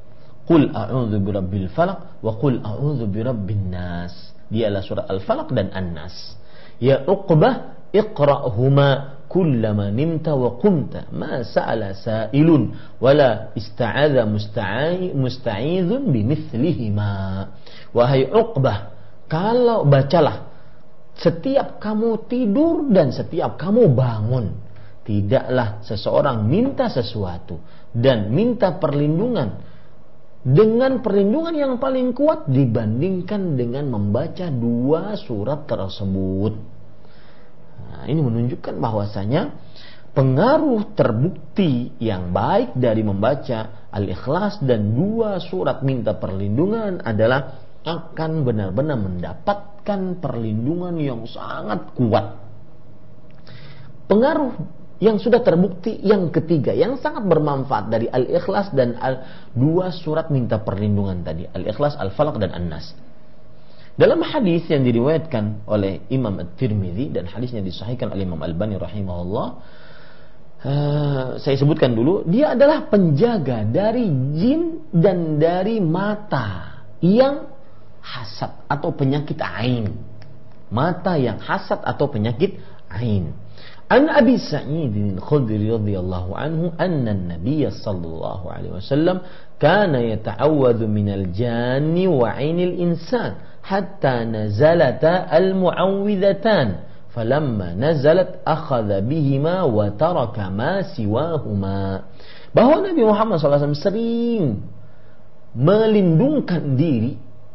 Qul a'udzu birabbil falaq wa qul a'udzu birabbin nas. Dialah surah Al-Falaq dan An-Nas. Ya Uqbah, iqra'huma kullama nimta wa qumta ma sa'ala sa'ilun wala ista'adha musta'i musta'idhun bimithlihima. Wahai Uqbah, kalau bacalah setiap kamu tidur dan setiap kamu bangun. Tidaklah seseorang minta sesuatu dan minta perlindungan dengan perlindungan yang paling kuat dibandingkan dengan membaca dua surat tersebut. Nah, ini menunjukkan bahwasanya pengaruh terbukti yang baik dari membaca Al-Ikhlas dan dua surat minta perlindungan adalah akan benar-benar mendapatkan perlindungan yang sangat kuat. Pengaruh yang sudah terbukti yang ketiga yang sangat bermanfaat dari Al-Ikhlas dan al- dua surat minta perlindungan tadi, Al-Ikhlas, Al-Falaq dan An-Nas. Dalam hadis yang diriwayatkan oleh Imam At-Tirmidzi dan hadisnya disahihkan oleh Imam Al-Albani rahimahullah, uh, saya sebutkan dulu, dia adalah penjaga dari jin dan dari mata yang hasad atau penyakit ain. Mata yang hasad atau penyakit ain. An Abi Sa'id Al-Khudri radhiyallahu anhu anna an-nabiy sallallahu alaihi wasallam kana yata'awwadhu minal janni wa 'ainil insan hatta nazalata al-mu'awwidhatan falamma nazalat akhadha bihima wa taraka ma siwahuma. Bahwa Nabi Muhammad sallallahu alaihi wasallam sering melindungkan diri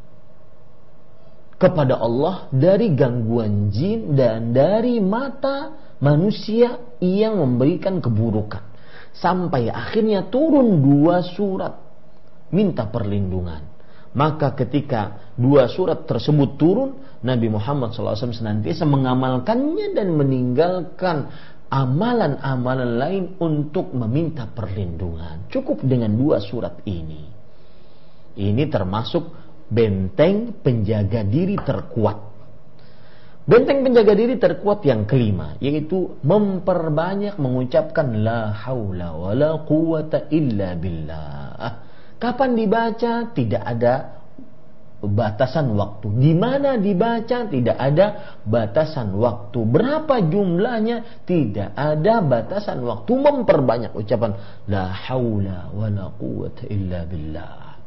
kepada Allah dari gangguan jin dan dari mata manusia yang memberikan keburukan, sampai akhirnya turun dua surat minta perlindungan. Maka ketika dua surat tersebut turun, Nabi Muhammad shallallahu alaihi wasallam senantiasa mengamalkannya dan meninggalkan amalan-amalan lain untuk meminta perlindungan. Cukup dengan dua surat ini. Ini termasuk benteng penjaga diri terkuat. Benteng penjaga diri terkuat yang kelima, yaitu memperbanyak mengucapkan la haula wa la quwata illa billah. Kapan dibaca tidak ada batasan waktu. Di mana dibaca tidak ada batasan waktu. Berapa jumlahnya tidak ada batasan waktu. Memperbanyak ucapan la haula wa la quwata illa billah.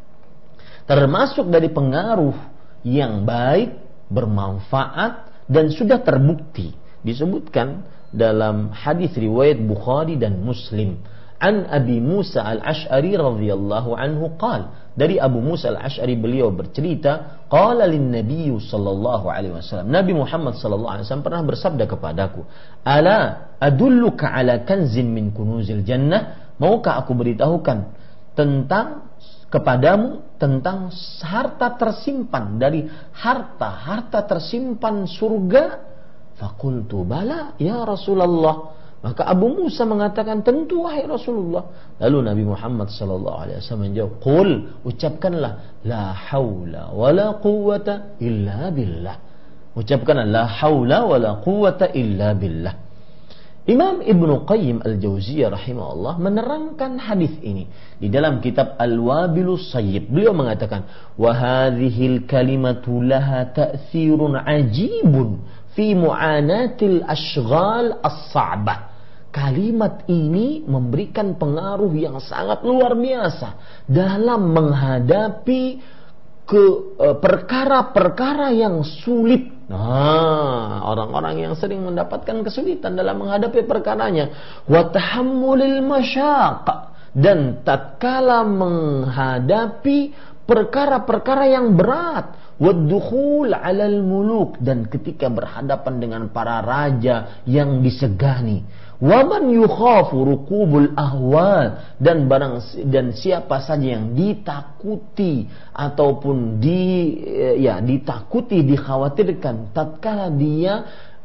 Termasuk dari pengaruh yang baik, bermanfaat dan sudah terbukti, disebutkan dalam hadis riwayat Bukhari dan Muslim. An Abi Musa Al-Ash'ari radhiyallahu anhu qala, dari Abu Musa Al-Ash'ari beliau bercerita, qala lin Nabiy sallallahu alaihi wasallam, Nabi Muhammad sallallahu alaihi wasallam pernah bersabda kepadaku, ala adulluka ala kanzin min kunuzil jannah, maukah aku beritahukan tentang kepadamu tentang harta tersimpan dari harta-harta tersimpan surga? Faqultu bala ya Rasulullah. Maka Abu Musa mengatakan, tentu wahai Rasulullah. Lalu Nabi Muhammad sallallahu alaihi wasallam menjawab, qul, ucapkanlah la haula wala quwwata illa billah. Ucapkanlah la haula wala quwwata illa billah. Imam Ibnu Qayyim Al-Jauziyah rahimahullah menerangkan hadis ini di dalam kitab Al-Wabilus Sayyib. Beliau mengatakan, wa hadhil kalimatu laha ta'thirun ajibun fi mu'anatil ashghal as-sa'bah. Kalimat ini memberikan pengaruh yang sangat luar biasa dalam menghadapi ke perkara-perkara yang sulit. Nah, orang-orang yang sering mendapatkan kesulitan dalam menghadapi perkaranya, wa tahammulil masyaq, dan tatkala menghadapi perkara-perkara yang berat, wa dukhul 'alal muluk, dan ketika berhadapan dengan para raja yang disegani, wa man yukhafu ruqubul ahwal, dan barang dan siapa saja yang ditakuti ataupun di ya ditakuti dikhawatirkan tatkala dia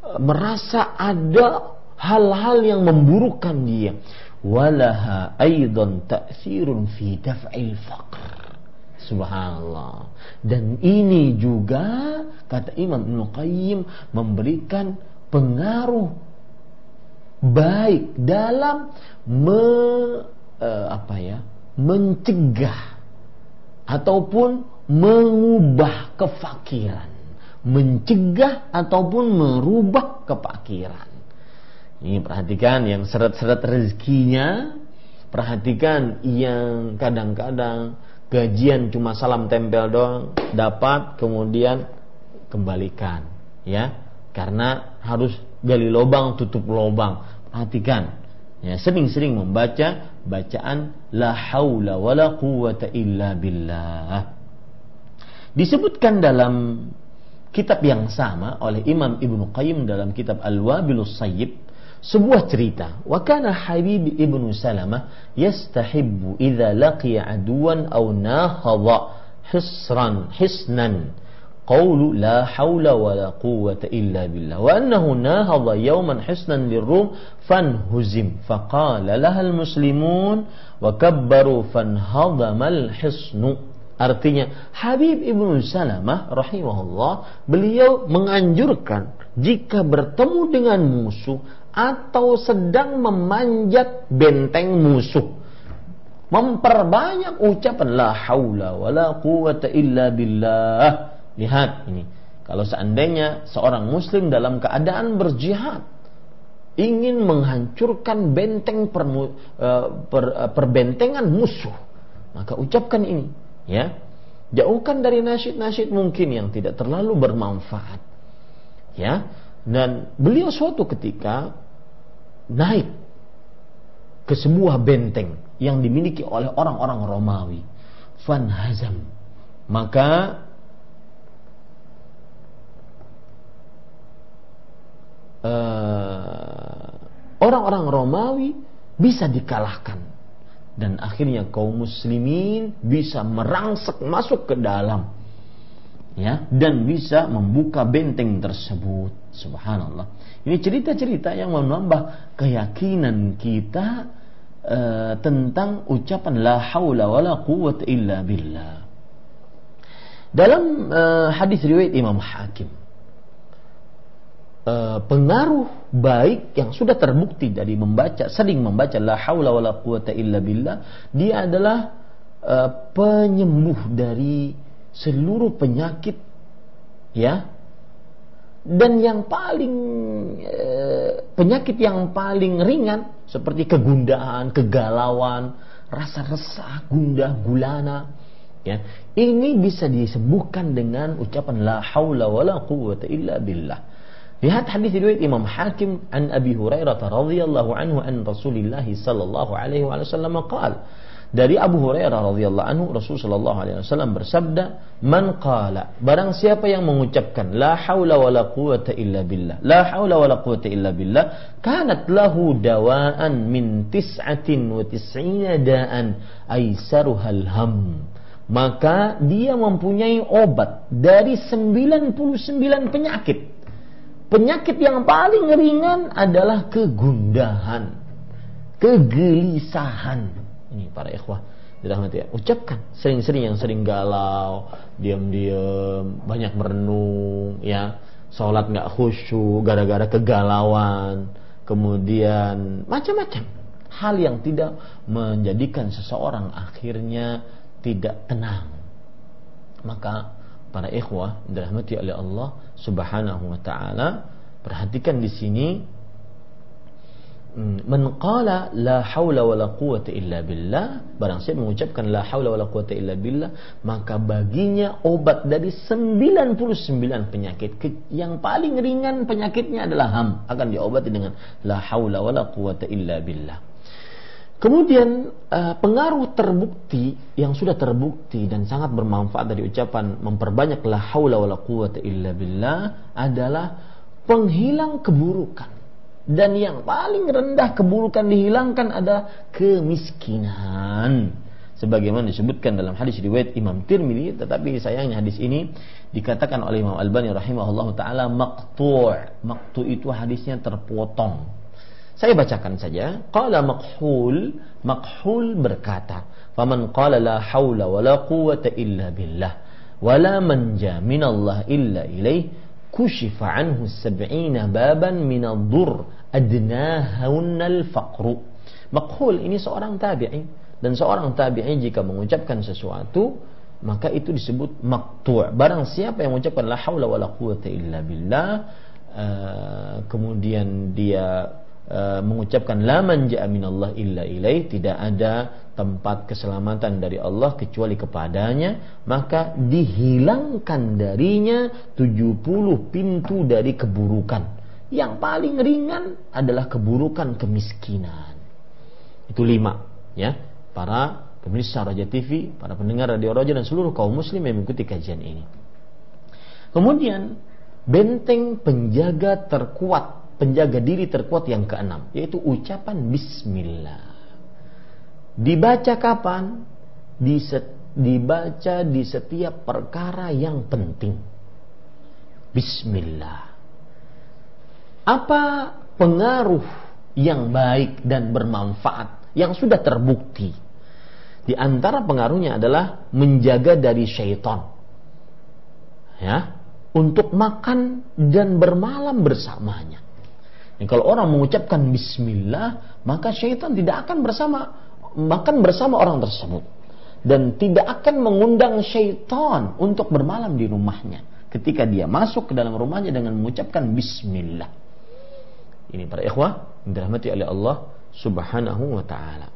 merasa ada hal-hal yang memburukkan dia, walaha aidan ta'thirun fi daf'il faqr. Subhanallah. Dan ini juga kata Imam Ibnu Qayyim memberikan pengaruh baik dalam me, uh, apa ya, mencegah ataupun mengubah kefakiran, mencegah ataupun merubah kefakiran. Ini perhatikan yang seret-seret rezekinya, perhatikan yang kadang-kadang gajian cuma salam tempel doang dapat, kemudian kembalikan, ya, karena harus gali lubang tutup lubang. Perhatikan, ya, sering-sering membaca bacaan la haula wala quwwata illa billah. Disebutkan dalam kitab yang sama oleh Imam Ibnu Qayyim dalam kitab Al-Wabilus Sayyib sebuah cerita. Wa kana Habib ibnu Salamah yastahibbu idza laqiya aduwan aw nahadha hisran hisnan qawlu la hawla wa la quwwata illa billah wa annahu nahadha yawman hisnan lirrum fanhuzim faqala laha almuslimun wa kabbaru fanhadama alhisnu. Artinya Habib ibnu Salamah rahimahullah, beliau menganjurkan jika bertemu dengan musuh atau sedang memanjat benteng musuh, memperbanyak ucapan la haula wala quwwata illa billah. Lihat ini, kalau seandainya seorang muslim dalam keadaan berjihad ingin menghancurkan benteng permu, per, perbentengan musuh, maka ucapkan ini, ya. Jauhkan dari nasyid-nasyid mungkin yang tidak terlalu bermanfaat, ya. Dan beliau suatu ketika naik ke sebuah benteng yang dimiliki oleh orang-orang Romawi. Fanhazam, maka uh, orang-orang Romawi bisa dikalahkan dan akhirnya kaum muslimin bisa merangsek masuk ke dalam, ya, dan bisa membuka benteng tersebut. Subhanallah. Ini cerita-cerita yang menambah keyakinan kita uh, tentang ucapan la haula wala quwwata illa billah. Dalam uh, hadis riwayat Imam Hakim, uh, pengaruh baik yang sudah terbukti dari membaca, sering membaca la haula wala quwwata illa billah, dia adalah uh, penyembuh dari seluruh penyakit, ya. Dan yang paling eh, penyakit yang paling ringan seperti kegundahan, kegalauan, rasa resah, gundah, gulana, ya, ini bisa disembuhkan dengan ucapan la haula wala quwwata illa billah. Lihat hadis riwayat Imam Hakim an Abi Hurairah radhiyallahu anhu an Rasulillah sallallahu alaihi wasallam qala, dari Abu Hurairah radhiyallahu anhu, Rasul sallallahu alaihi wasallam bersabda, man qala, barang siapa yang mengucapkan la haula wala quwwata illa billah, la haula wala quwwata illa billah, kanat lahu dawaan min tis'atin wa tis'ina da'an aisaruhal ham, maka dia mempunyai obat dari sembilan puluh sembilan penyakit. Penyakit yang paling ringan adalah kegundahan, kegelisahan. Ini para ikhwah dirahmati ya, ucapkan sering-sering, yang sering galau, diam-diam, banyak merenung, ya, sholat nggak khusyuk gara-gara kegalauan, kemudian macam-macam hal yang tidak menjadikan seseorang akhirnya tidak tenang. Maka para ikhwah dirahmati oleh Allah Subhanahu wa taala, perhatikan di sini, man qala la haula wala quwwata illa billah, barang siapa mengucapkan la haula wala quwwata illa billah, maka baginya obat dari sembilan puluh sembilan penyakit. Yang paling ringan penyakitnya adalah ham, akan diobati dengan la haula wala quwwata illa billah. Kemudian uh, pengaruh terbukti yang sudah terbukti dan sangat bermanfaat dari ucapan memperbanyak la haula wala quwwata illa billah adalah penghilang keburukan. Dan yang paling rendah keburukan dihilangkan adalah kemiskinan, sebagaimana disebutkan dalam hadis riwayat Imam Tirmidzi, tetapi sayangnya hadis ini dikatakan oleh Imam Albani rahimahullahu taala maqtu'. Maqtu' itu hadisnya terpotong. Saya bacakan saja. Qala Makhul, Makhul berkata, "Faman qala la haula wala quwwata illa billah wala manja minallah illa ilaih kushifa anhu sab'ina baban min ad-dur adnahunna al-faqru." Makhul ini seorang tabi'i, dan seorang tabi'i jika mengucapkan sesuatu maka itu disebut maqtu'. Barang siapa yang mengucapkan la haula wala quwata illa billah, uh, kemudian dia uh, mengucapkan la manja minallah illa ilaih, tidak ada tempat keselamatan dari Allah kecuali kepadanya, maka dihilangkan darinya tujuh puluh pintu dari keburukan. Yang paling ringan adalah keburukan kemiskinan. Itu lima, ya, para pemirsa Raja T V, para pendengar Radio Raja dan seluruh kaum muslim yang mengikuti kajian ini. Kemudian benteng penjaga terkuat, penjaga diri terkuat yang keenam, yaitu ucapan bismillah. Dibaca kapan? Di set, dibaca di setiap perkara yang penting. Bismillah. Apa pengaruh yang baik dan bermanfaat yang sudah terbukti? Di antara pengaruhnya adalah menjaga dari syaitan, ya, untuk makan dan bermalam bersamanya. Dan kalau orang mengucapkan bismillah, maka syaitan tidak akan bersama makan bersama orang tersebut, dan tidak akan mengundang syaitan untuk bermalam di rumahnya ketika dia masuk ke dalam rumahnya dengan mengucapkan bismillah. Ini para ikhwah yang dirahmati oleh Allah Subhanahu wa taala.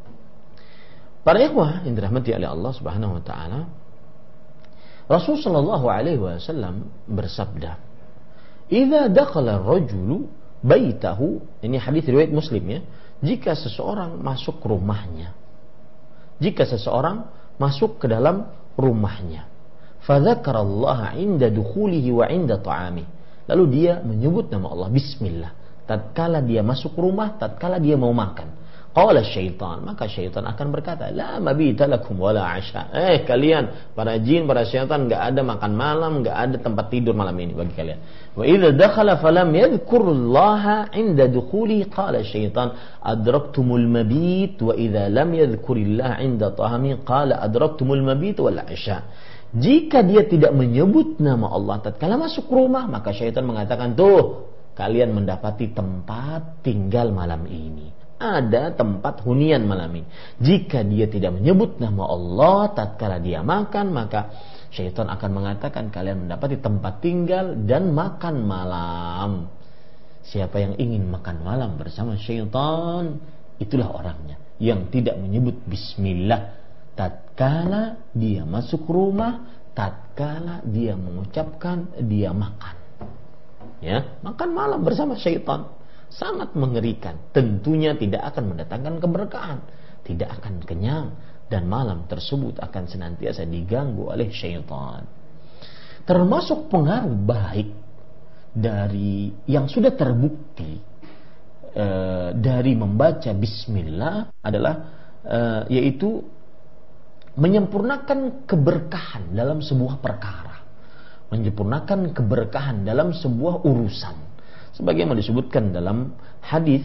Para ikhwah yang dirahmati oleh Allah Subhanahu wa taala, Rasul sallallahu alaihi wasallam bersabda, "Idza dakhala ar-rajulu baitahu," ini hadis riwayat Muslim, ya, jika seseorang masuk rumahnya, jika seseorang masuk ke dalam rumahnya, fa dzakarallaha 'inda dukhulihi wa 'inda ta'amih, lalu dia menyebut nama Allah, bismillah, tatkala dia masuk rumah, tatkala dia mau makan. Qala syaitan, maka syaitan akan berkata, la mabita lakum wala asya. Eh kalian, para jin, para syaitan, enggak ada makan malam, enggak ada tempat tidur malam ini bagi kalian. Wa idza dakhala falam yadhkurullaha 'inda dukhuli, qala syaitan adraktumul mabit, wa idza lam yadhkurillaha 'inda tahami, qala adraktumul mabit wal asya. Jika dia tidak menyebut nama Allah tatkala masuk rumah, maka syaitan mengatakan, tuh, kalian mendapati tempat tinggal malam ini. Ada tempat hunian malam ini. Jika dia tidak menyebut nama Allah tatkala dia makan, maka syaitan akan mengatakan kalian mendapati tempat tinggal dan makan malam. Siapa yang ingin makan malam bersama syaitan, itulah orangnya yang tidak menyebut bismillah tatkala dia masuk rumah, tatkala dia mengucapkan dia makan. Ya, makan malam bersama syaitan sangat mengerikan. Tentunya tidak akan mendatangkan keberkahan, tidak akan kenyang, dan malam tersebut akan senantiasa diganggu oleh syaitan. Termasuk pengaruh baik dari yang sudah terbukti e, dari membaca bismillah adalah e, yaitu menyempurnakan keberkahan dalam sebuah perkara, menyempurnakan keberkahan dalam sebuah urusan. Sebagaimana disebutkan dalam hadis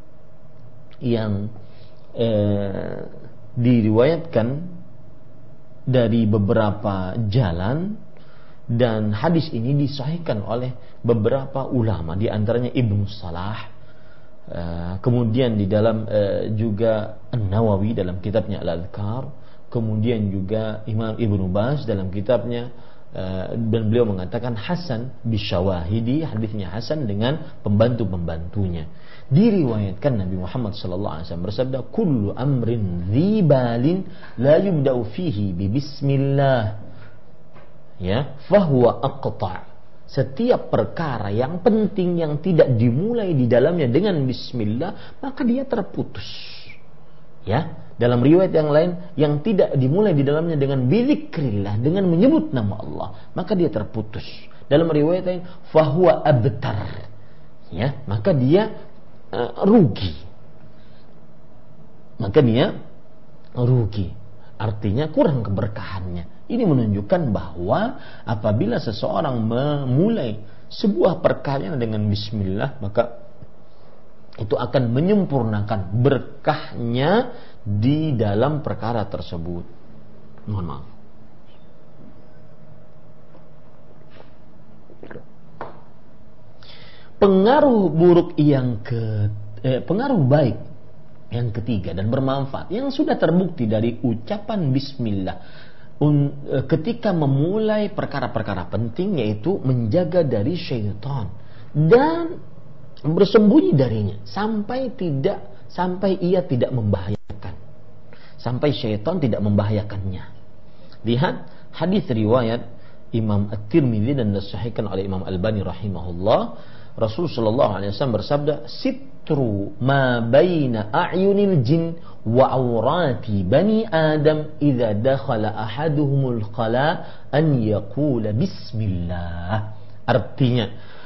yang eh, diriwayatkan dari beberapa jalan, dan hadis ini disahihkan oleh beberapa ulama, di antaranya Ibnu Salah, eh, kemudian di dalam eh, juga An-Nawawi dalam kitabnya Al-Adhkar, kemudian juga Imam Ibnu Baz dalam kitabnya, dan beliau mengatakan hasan bisyawahidi, hadisnya hasan dengan pembantu-pembantunya. Diriwayatkan Nabi Muhammad sallallahu alaihi wasallam bersabda, kullu amrin dzibalin la yubda'u fihi bi bismillah, ya, fahuwa aqta'. Setiap perkara yang penting yang tidak dimulai di dalamnya dengan bismillah, maka dia terputus. Ya, dalam riwayat yang lain, yang tidak dimulai di dalamnya dengan bizikrillah, dengan menyebut nama Allah, maka dia terputus. Dalam riwayat lain, fahuwa abtar, ya, maka dia uh, rugi. Maka dia rugi. Artinya kurang keberkahannya. Ini menunjukkan bahwa apabila seseorang memulai sebuah perkara dengan bismillah, maka itu akan menyempurnakan berkahnya di dalam perkara tersebut. Mohon maaf. Pengaruh buruk yang ke eh, pengaruh baik yang ketiga dan bermanfaat yang sudah terbukti dari ucapan bismillah un, ketika memulai perkara-perkara penting, yaitu menjaga dari syaitan dan bersembunyi darinya sampai tidak sampai ia tidak membahayakan, sampai syaitan tidak membahayakannya. Lihat hadis riwayat Imam At-Tirmidzi dan disahihkan oleh Imam Albani rahimahullah. Rasul sallallahu alaihi wasallam bersabda, "Sitru ma baina a'yunil jin wa awrati bani Adam idza dakhala ahaduhumul khala an yaqula bismillah." Artinya,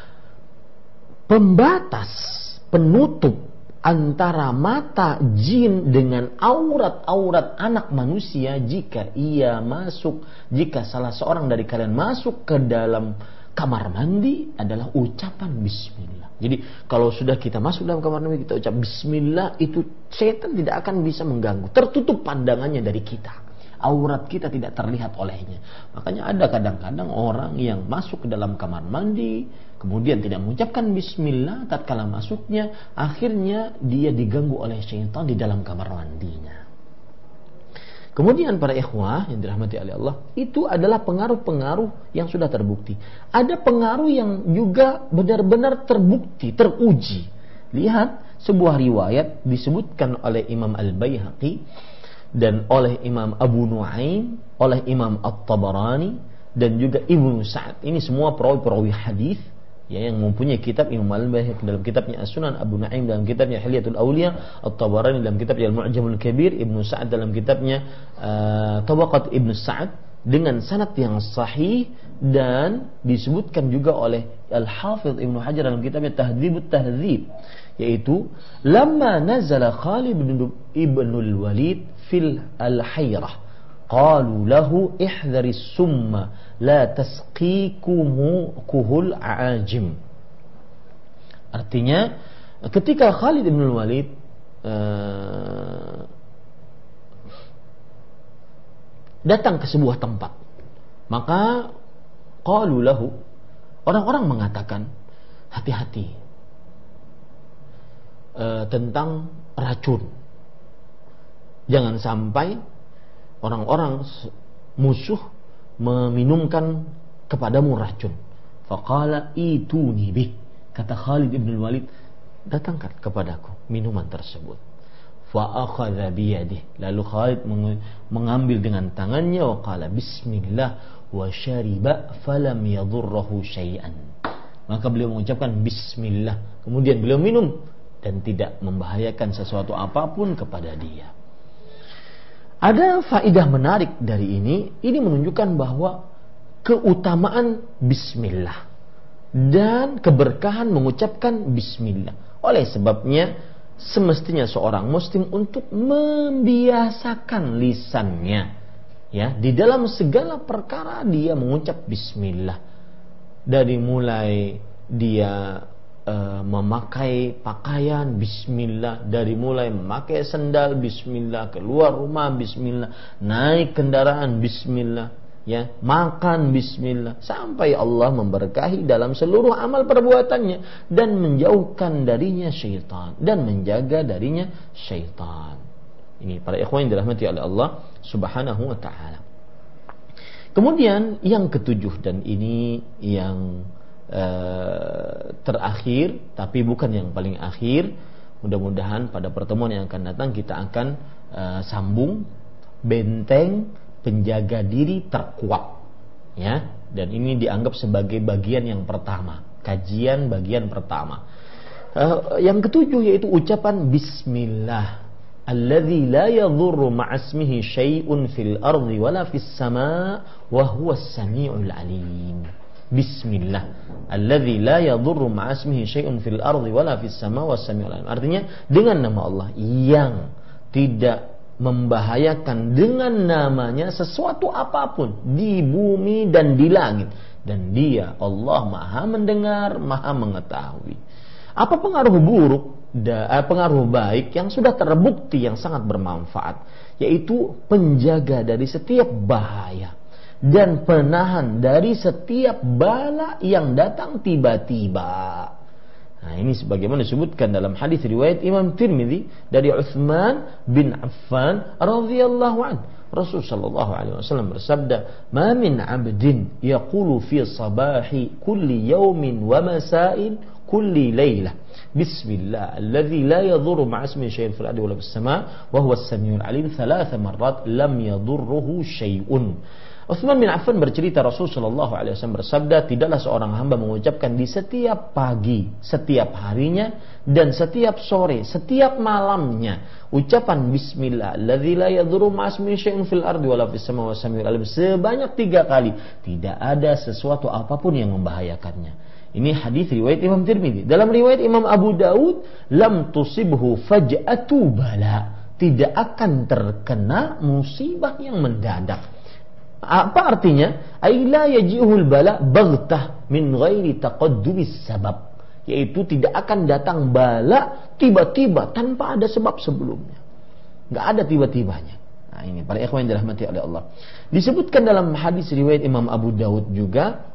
pembatas, penutup antara mata jin dengan aurat-aurat anak manusia jika ia masuk, jika salah seorang dari kalian masuk ke dalam kamar mandi adalah ucapan bismillah. Jadi kalau sudah kita masuk dalam kamar mandi, kita ucap bismillah, itu setan tidak akan bisa mengganggu. Tertutup pandangannya dari kita, aurat kita tidak terlihat olehnya. Makanya ada kadang-kadang orang yang masuk ke dalam kamar mandi kemudian tidak mengucapkan bismillah tatkala masuknya, akhirnya dia diganggu oleh syaitan di dalam kamar mandinya. Kemudian para ikhwah yang dirahmati oleh Allah, itu adalah pengaruh-pengaruh yang sudah terbukti. Ada pengaruh yang juga benar-benar terbukti, teruji. Lihat sebuah riwayat disebutkan oleh Imam Al-Baihaqi dan oleh Imam Abu Nuaim, oleh Imam At-Tabarani dan juga Ibnu Sa'ad. Ini semua perawi-perawi hadis ya, yang mempunyai kitab. Imam Al-Baihaqi dalam kitabnya As-Sunan, Abu Nuaim dalam kitabnya Hilyatul Awliya, At-Tabarani dalam kitabnya Al-Mu'jamul Kabir, Ibnu Sa'ad dalam kitabnya uh, Tabaqat Ibnu Sa'ad dengan sanad yang sahih, dan disebutkan juga oleh Al-Hafidh Ibnu Hajar dalam kitabnya Tahdzibut Tahdzib, yaitu lamma nazala Khalid ibn al-Walid fil al-Hayrah qalu lahu ihdharis summa la tasqikumu kuhul a'ajim. Artinya ketika Khalid bin Walid uh, datang ke sebuah tempat, maka qalu lahu, orang-orang mengatakan hati-hati uh, tentang racun, jangan sampai orang-orang musuh meminumkan kepadamu racun. Faqala ituni bih, kata Khalid ibn Walid, datangkan kepadaku minuman tersebut. Fa akhadha biyadih, lalu Khalid mengambil dengan tangannya, wa qala bismillah wa syariba falam yadurruhu syai'an. Maka beliau mengucapkan bismillah, kemudian beliau minum dan tidak membahayakan sesuatu apapun kepada dia. Ada faedah menarik dari ini. Ini menunjukkan bahwa keutamaan bismillah dan keberkahan mengucapkan bismillah. Oleh sebabnya semestinya seorang muslim untuk membiasakan lisannya, ya, di dalam segala perkara dia mengucap bismillah. Dari mulai dia memakai pakaian bismillah, dari mulai memakai sendal bismillah, keluar rumah bismillah, naik kendaraan bismillah, ya, makan bismillah, sampai Allah memberkahi dalam seluruh amal perbuatannya dan menjauhkan darinya syaitan dan menjaga darinya syaitan. Ini para ikhwan yang dirahmati oleh Allah Subhanahu wa taala. Kemudian yang ketujuh, dan ini yang Uh, terakhir tapi bukan yang paling akhir, mudah-mudahan pada pertemuan yang akan datang kita akan uh, sambung benteng penjaga diri terkuat, ya, dan ini dianggap sebagai bagian yang pertama, kajian bagian pertama. Uh, yang ketujuh yaitu ucapan bismillah alladzi la yadhurru ma'asmihi syai'un fil ardi wala fis sama' wa huwas sami'ul alim. Bismillah alladzi la yadhurru ma'asmihi syai'un fil ardi wala fis sama' was sami'ul alim. Artinya dengan nama Allah yang tidak membahayakan dengan namanya sesuatu apapun di bumi dan di langit, dan Dia Allah Maha mendengar, Maha mengetahui. Apa pengaruh buruk, pengaruh baik yang sudah terbukti yang sangat bermanfaat, yaitu penjaga dari setiap bahaya dan penahan dari setiap bala yang datang tiba-tiba. Nah, ini sebagaimana disebutkan dalam hadis riwayat Imam Tirmidzi dari Utsman bin Affan radhiyallahu anhu. Rasul sallallahu alaihi wasallam bersabda, "Ma min 'abdin yaqulu fi sabahi kulli yawmin wa masa'in kulli lailah Bismillah alladzi la yadhurru ma'a ismihi syai'un fil ardi wa la fis sama' wa huwa as-sami'ul 'alim thalatha marrat lam yadhurruhu syai'un." Utsman bin Affan bercerita Rasul sallallahu alaihi wasallam bersabda, tidaklah seorang hamba mengucapkan di setiap pagi, setiap harinya dan setiap sore, setiap malamnya ucapan bismillah alladzi la yadhurru ma'a ismihi syai'un fil ardi wa la fis sama' wa samiul alim sebanyak tiga kali, tidak ada sesuatu apapun yang membahayakannya. Ini hadis riwayat Imam Tirmidzi. Dalam riwayat Imam Abu Daud, lam tusibhu faj'atu bala, tidak akan terkena musibah yang mendadak. Apa artinya? Ai la yaji'ul bala baghtah min ghairi taqaddumis sabab, yaitu tidak akan datang bala tiba-tiba tanpa ada sebab sebelumnya. Enggak ada tiba-tibanya. Nah, ini para ikhwan yang dirahmati oleh Allah. Disebutkan dalam hadis riwayat Imam Abu Daud juga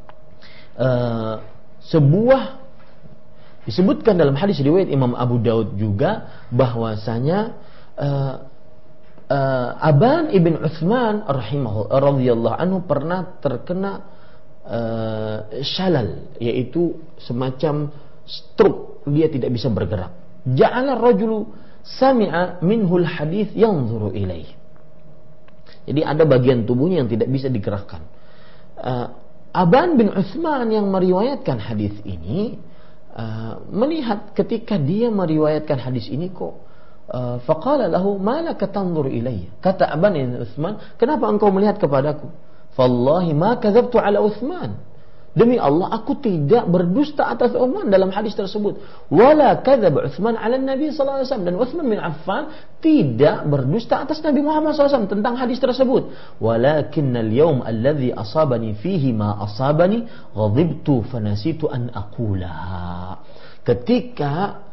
uh, sebuah disebutkan dalam hadis riwayat Imam Abu Daud juga bahwasanya uh, Uh, Aban ibn Uthman rahimahullah radhiyallahu anhu pernah terkena uh, shalal, yaitu semacam stroke, dia tidak bisa bergerak. Ja'ala rajulu sami'a minhul hadith yanzuru ilaih. Jadi ada bagian tubuhnya yang tidak bisa digerakkan. Uh, Aban bin Uthman yang meriwayatkan hadis ini uh, melihat ketika dia meriwayatkan hadis ini kok Uh, faqala lahu ma laka tanzur ilayya. Kata Aban bin Uthman, kenapa engkau melihat kepadaku? Wallahi ma kadzabtu ala Uthman. Demi Allah aku tidak berdusta atas Uthman dalam hadis tersebut. Wala kadzaba Uthman ala Nabi sallallahu alaihi wasallam, dan Uthman bin Affan tidak berdusta atas Nabi Muhammad sallallahu alaihi wasallam tentang hadis tersebut. Walakinnal yawm alladhi asabani fihi ma asabani ghadibtu fanasitu an aqulaha. Ketika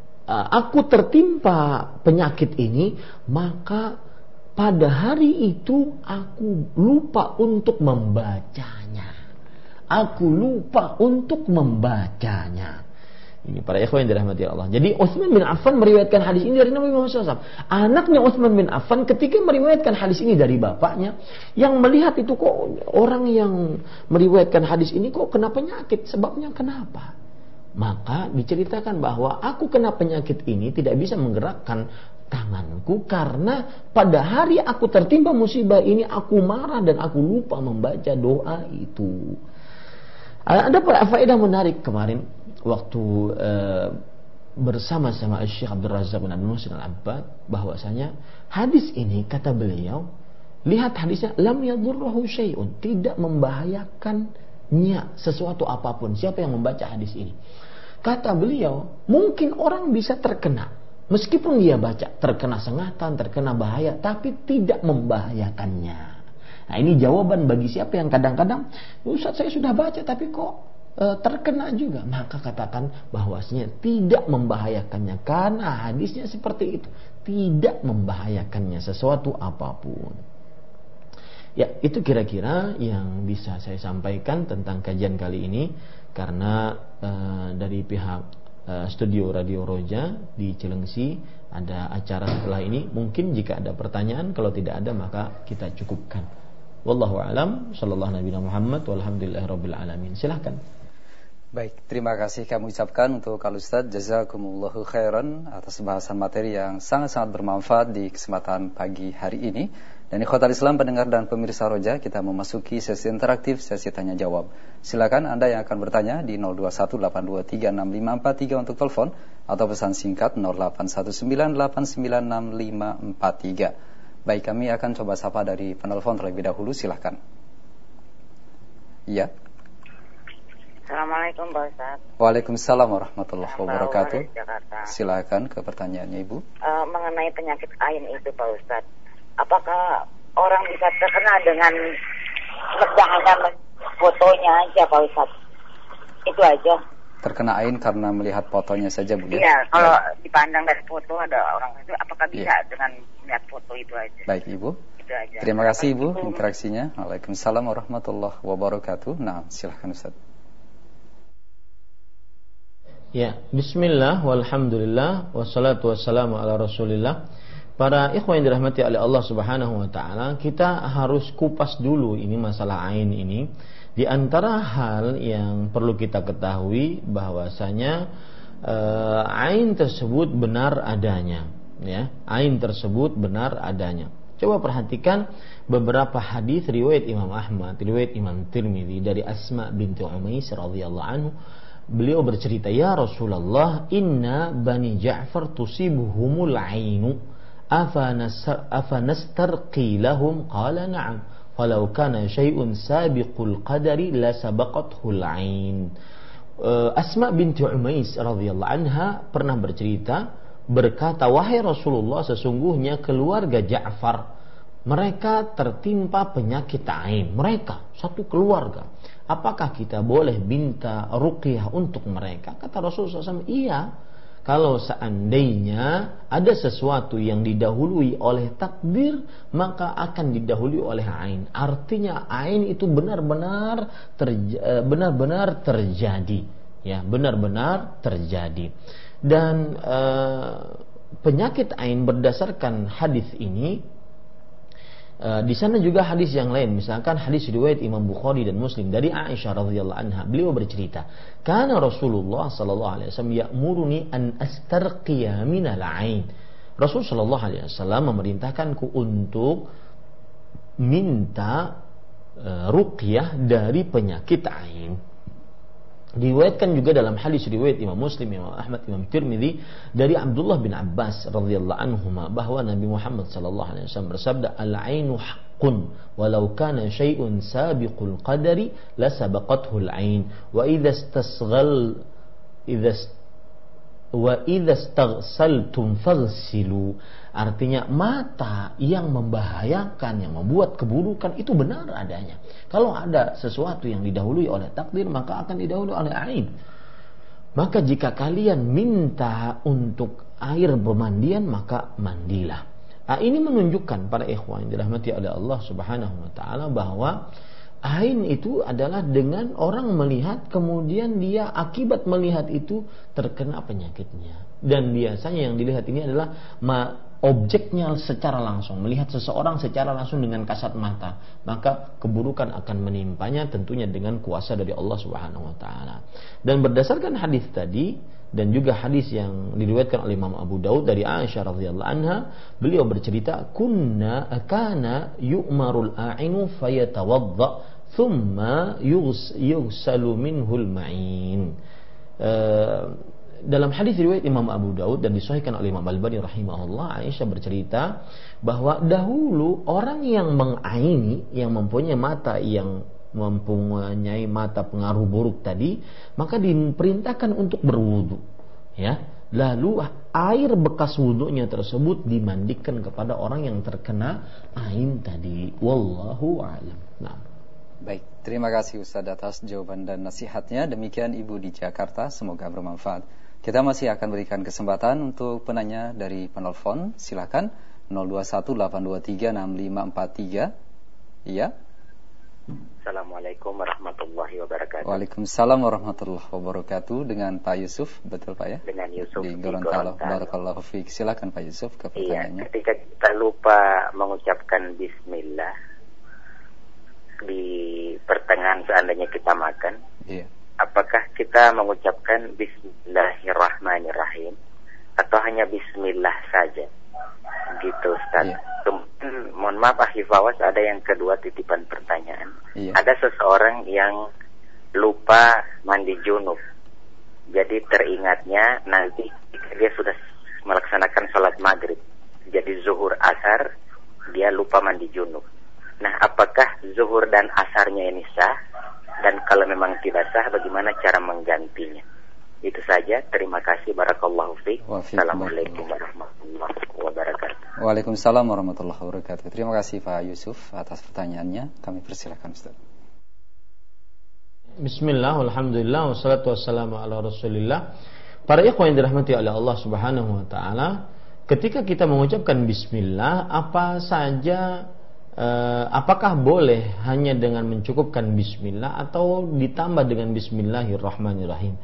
aku tertimpa penyakit ini, maka pada hari itu aku lupa untuk membacanya. Aku lupa untuk membacanya. Ini para ikhwan yang dirahmati Allah. Jadi Utsman bin Affan meriwayatkan hadis ini dari Nabi Muhammad shallallahu alaihi wasallam. Anaknya Utsman bin Affan ketika meriwayatkan hadis ini dari bapaknya, yang melihat itu kok orang yang meriwayatkan hadis ini kok kena penyakit, sebabnya kenapa? Maka diceritakan bahwa aku kena penyakit ini tidak bisa menggerakkan tanganku karena pada hari aku tertimpa musibah ini aku marah dan aku lupa membaca doa itu. Ada faedah menarik kemarin waktu uh, bersama-sama Syekh Abdul Razak bin Abdul Muhsin Al-Abbad, bahwasanya hadis ini kata beliau, lihat hadisnya, lam yadurruhu syai'un, tidak membahayakannya sesuatu apapun. Siapa yang membaca hadis ini? Kata beliau, mungkin orang bisa terkena, meskipun dia baca, terkena sengatan, terkena bahaya, tapi tidak membahayakannya. Nah, ini jawaban bagi siapa yang kadang-kadang, Ustaz saya sudah baca tapi kok e, terkena juga. Maka katakan bahwasanya tidak membahayakannya, karena hadisnya seperti itu, tidak membahayakannya sesuatu apapun. Ya, itu kira-kira yang bisa saya sampaikan tentang kajian kali ini. Karena uh, dari pihak uh, studio Radio Roja di Cilengsi ada acara setelah ini. Mungkin jika ada pertanyaan, kalau tidak ada maka kita cukupkan. Wallahu a'lam, sallallahu nabi Muhammad walhamdulillahirabbil alamin. Silakan. Baik, terima kasih kami ucapkan untuk Al Ustaz, jazakumullahu khairan atas bahasan materi yang sangat-sangat bermanfaat di kesempatan pagi hari ini. Dan ikhwatal Islam, pendengar dan pemirsa Roja, kita memasuki sesi interaktif, sesi tanya jawab. Silakan Anda yang akan bertanya di nol dua satu delapan dua tiga enam lima empat tiga untuk telepon, atau pesan singkat nol delapan satu sembilan delapan sembilan enam lima empat tiga. Baik, kami akan coba sapa dari penelpon terlebih dahulu. Silakan. Iya. Assalamualaikum Pak Ustaz. Waalaikumsalam warahmatullahi wabarakatuh. Silakan ke pertanyaannya Ibu. Uh, mengenai penyakit ain itu Pak Ustaz, apakah orang bisa terkena dengan hanya fotonya aja Pak Ustaz? Itu aja. Terkena ain karena melihat fotonya saja Bu? Iya, kalau ya. Dipandang dari foto ada orang itu, apakah bisa ya. Dengan melihat foto itu aja? Baik Ibu. Itu aja. Terima kasih Ibu interaksinya. Waalaikumsalam warahmatullahi wabarakatuh. Nah, silahkan Ustaz. Ya, bismillah walhamdulillah wassalatu wassalamu ala rasulillah. Para ikhwan yang dirahmati oleh Allah Subhanahu wa taala, kita harus kupas dulu ini masalah ain ini. Di antara hal yang perlu kita ketahui bahwasanya uh, ain tersebut benar adanya, ya. Ain tersebut benar adanya. Coba perhatikan beberapa hadis riwayat Imam Ahmad, riwayat Imam Tirmidzi dari Asma binti Umais radhiyallahu anhu. Beliau bercerita, "Ya Rasulullah, inna bani Ja'far tusibuhumul ainu. أفنسترقي لهم قال نعم فلو كان شيء سابق القدر لسبقته العين." Asma binti Umais radhiyallahu anha pernah bercerita, berkata, "Wahai Rasulullah, sesungguhnya keluarga Ja'far mereka tertimpa penyakit ain, mereka satu keluarga. Apakah kita boleh minta ruqyah untuk mereka?" Kata Rasulullah shallallahu alaihi wasallam, "Iya. Kalau seandainya ada sesuatu yang didahului oleh takdir, maka akan didahului oleh ain." Artinya ain itu benar-benar terja- benar-benar terjadi, ya, benar-benar terjadi. Dan uh, penyakit ain berdasarkan hadis ini, Uh, di sana juga hadis yang lain, misalkan hadis riwayat Imam Bukhari dan Muslim dari Aisyah radhiyallahu anha, beliau bercerita, "Kana Rasulullah sallallahu alaihi wasallam ya'muruni an astarqiya minal ain." Rasul sallallahu alaihi wasallam memerintahkanku untuk minta uh, ruqyah dari penyakit ain. Diriwayatkan juga dalam hadis riwayat Imam Muslim, Imam Ahmad, Imam Tirmidzi dari Abdullah bin Abbas radhiyallahu anhuma bahwa Nabi Muhammad sallallahu alaihi wasallam bersabda, "Al-ainu haqqun walau kana syai'un sabiqul qadari la sabaqathu al-ain wa idza istasghal idza wa idza istaghsaltum faghsilu." Artinya mata yang membahayakan, yang membuat keburukan itu benar adanya. Kalau ada sesuatu yang didahului oleh takdir, maka akan didahului oleh ain. Maka jika kalian minta untuk air pemandian, maka mandilah. Nah, ini menunjukkan para ikhwan yang dirahmati oleh Allah Subhanahu wa taala bahwa ain itu adalah dengan orang melihat, kemudian dia akibat melihat itu terkena penyakitnya. Dan biasanya yang dilihat ini adalah ma- objeknya secara langsung, melihat seseorang secara langsung dengan kasat mata, maka keburukan akan menimpanya tentunya dengan kuasa dari Allah Subhanahu wa taala. Dan berdasarkan hadis tadi dan juga hadis yang diriwayatkan oleh Imam Abu Daud dari Aisyah radhiyallahu anha, beliau bercerita, "Kunna kana yu'marul a'inu fayatawadda thumma yughsalu minhul ma'in." Uh, dalam hadis riwayat Imam Abu Daud dan disahihkan oleh Imam Al-Albani rahimahullah, Aisyah bercerita bahwa dahulu orang yang mengaini, yang mempunyai mata yang mempunyai mata pengaruh buruk tadi, maka diperintahkan untuk berwudu, ya. Lalu air bekas wudunya tersebut dimandikan kepada orang yang terkena ain tadi. Wallahu a'lam. Nah. Baik, terima kasih Ustaz atas jawaban dan nasihatnya. Demikian Ibu di Jakarta, semoga bermanfaat. Kita masih akan berikan kesempatan untuk penanya dari penelpon. Silakan nol dua satu delapan dua tiga enam lima empat tiga. Iya. Assalamualaikum warahmatullahi wabarakatuh. Waalaikumsalam warahmatullahi wabarakatuh. Dengan Pak Yusuf, betul Pak ya? Dengan Yusuf di Gorontalo. Barakallahu fiik. Silakan Pak Yusuf ke pertanyaannya. Iya, ketika kita lupa mengucapkan bismillah di pertengahan seandainya kita makan, iya, apakah kita mengucapkan bismillahirrahmanirrahim atau hanya bismillah saja? Gitu Ustaz. Iya. Kemudian mohon maaf Akhi Fawaz, ada yang kedua titipan pertanyaan. Iya. Ada seseorang yang lupa mandi junub. Jadi teringatnya nanti dia sudah melaksanakan sholat maghrib. Jadi zuhur asar dia lupa mandi junub. Nah, apakah zuhur dan asarnya ini sah? Dan kalau memang tidak sah, bagaimana cara menggantinya? Itu saja. Terima kasih. Barakallahu fiik. Assalamualaikum warahmatullahi wabarakatuh. Waalaikumsalam warahmatullahi wabarakatuh. Terima kasih Pak Yusuf atas pertanyaannya. Kami persilakan Ustaz. Bismillah, alhamdulillah, wassalatu wassalamu ala rasulillah. Para ikhwan yang dirahmati oleh Allah Subhanahu wa taala, ketika kita mengucapkan bismillah, apa saja Uh, apakah boleh hanya dengan mencukupkan bismillah atau ditambah dengan bismillahirrahmanirrahim?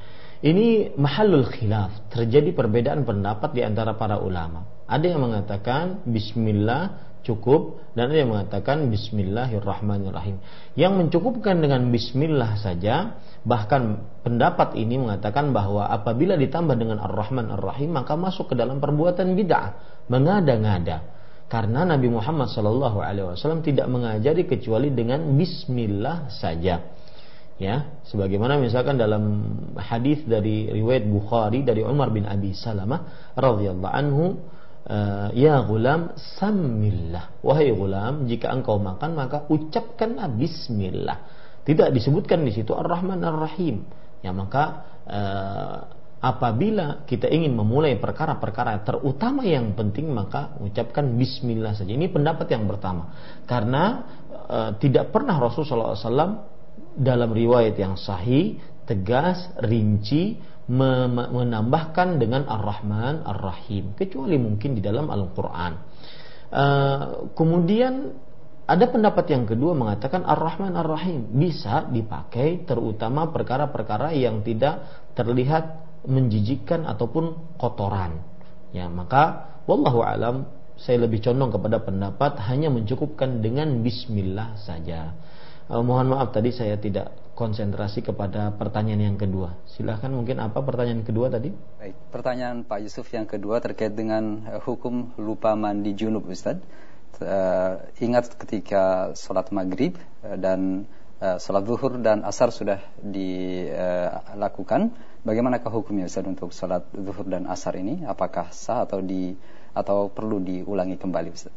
Ini mahallul khilaf, terjadi perbedaan pendapat di antara para ulama. Ada yang mengatakan bismillah cukup, dan ada yang mengatakan bismillahirrahmanirrahim. Yang mencukupkan dengan bismillah saja, bahkan pendapat ini mengatakan bahwa apabila ditambah dengan ar-Rahman ar-Rahim maka masuk ke dalam perbuatan bid'ah, mengada-ngada. Karena Nabi Muhammad sallallahu alaihi wasallam tidak mengajari kecuali dengan bismillah saja. Ya, sebagaimana misalkan dalam hadis dari riwayat Bukhari dari Umar bin Abi Salamah radhiyallahu anhu, ya gulam sammillah, wahai gulam, jika engkau makan maka ucapkanlah bismillah. Tidak disebutkan di situ ar-Rahman ar-Rahim. Ya, maka uh, apabila kita ingin memulai perkara-perkara terutama yang penting maka ucapkan bismillah saja. Ini pendapat yang pertama. Karena uh, tidak pernah Rasulullah sallallahu alaihi wasallam dalam riwayat yang sahih tegas rinci menambahkan dengan ar-Rahman ar-Rahim, kecuali mungkin di dalam Al-Quran. Uh, kemudian ada pendapat yang kedua mengatakan ar-Rahman ar-Rahim bisa dipakai terutama perkara-perkara yang tidak terlihat menjijikkan ataupun kotoran. Ya, maka wallahu alam, saya lebih condong kepada pendapat hanya mencukupkan dengan bismillah saja. Uh, mohon maaf tadi saya tidak konsentrasi kepada pertanyaan yang kedua. Silahkan, mungkin apa pertanyaan kedua tadi? Baik, pertanyaan Pak Yusuf yang kedua terkait dengan uh, hukum lupa mandi junub, Ustaz. Uh, ingat ketika sholat maghrib uh, dan uh, sholat zuhur dan asar sudah dilakukan, uh, bagaimanakah hukumnya Ustaz untuk sholat zuhur dan asar ini? Apakah sah atau di atau perlu diulangi kembali, Ustaz?